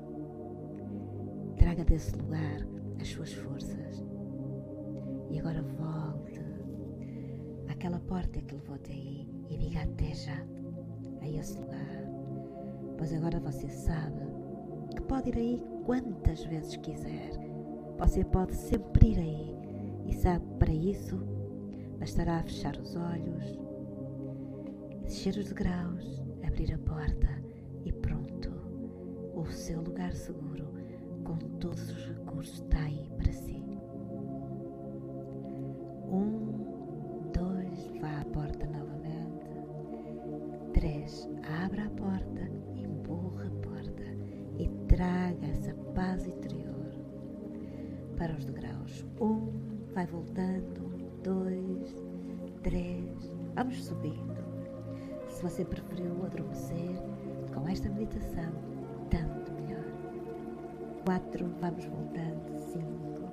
Traga desse lugar as suas forças. E agora volte àquela porta que levou até aí e diga até já a esse lugar. Pois agora você sabe que pode ir aí quantas vezes quiser. Você pode sempre ir aí. E sabe, para isso, bastará fechar os olhos, descer os degraus, abrir a porta e pronto. O seu lugar seguro, com todos os recursos, está aí para si. Um, dois, vá à porta novamente. Três, abra a porta, empurra a porta e traga essa paz interior para os degraus. Um, vai voltando. Dois, três, vamos subindo. Se você preferiu adormecer com esta meditação, tanto melhor. Quatro, vamos voltando. Cinco,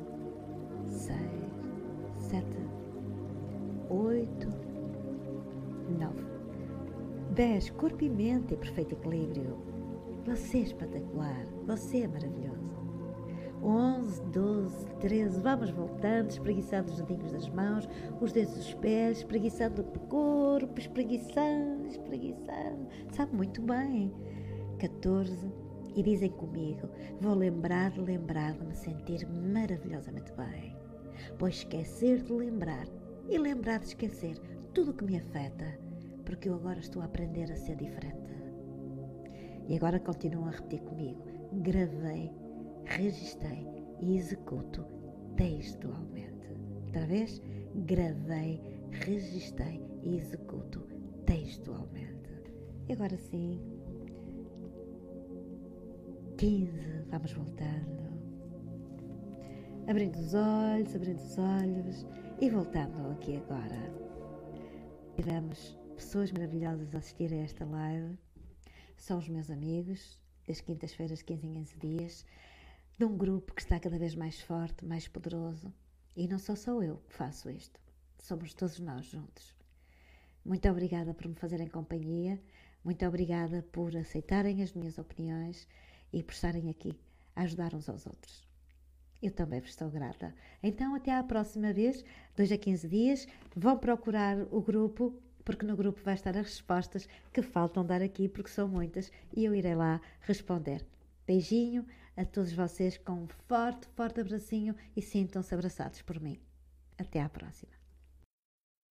seis, sete, oito, nove, dez, corpo e mente em perfeito equilíbrio. Você é espetacular, você é maravilhoso. onze, doze, treze, vamos voltando, espreguiçando os dedinhos das mãos, os dedos dos pés, espreguiçando o corpo, espreguiçando, espreguiçando, sabe muito bem. catorze, e dizem comigo, vou lembrar de lembrar de me sentir maravilhosamente bem, pois esquecer de lembrar e lembrar de esquecer tudo o que me afeta, porque eu agora estou a aprender a ser diferente. E agora continuam a repetir comigo, gravei, registrei e executo textualmente. Outra vez, gravei, registrei e executo textualmente. E agora sim, quinze, vamos voltando. Abrindo os olhos, abrindo os olhos e voltando aqui agora. Tivemos pessoas maravilhosas a assistir a esta live. São os meus amigos, das quintas-feiras, quinze em quinze dias, de um grupo que está cada vez mais forte, mais poderoso. E não sou só eu que faço isto, somos todos nós juntos. Muito obrigada por me fazerem companhia, muito obrigada por aceitarem as minhas opiniões e por estarem aqui a ajudar uns aos outros. Eu também vos estou grata. Então, até à próxima vez, dois a quinze dias, vão procurar o grupo, porque no grupo vai estar as respostas que faltam dar aqui, porque são muitas, e eu irei lá responder. Beijinho a todos vocês com um forte, forte abracinho e sintam-se abraçados por mim. Até à próxima.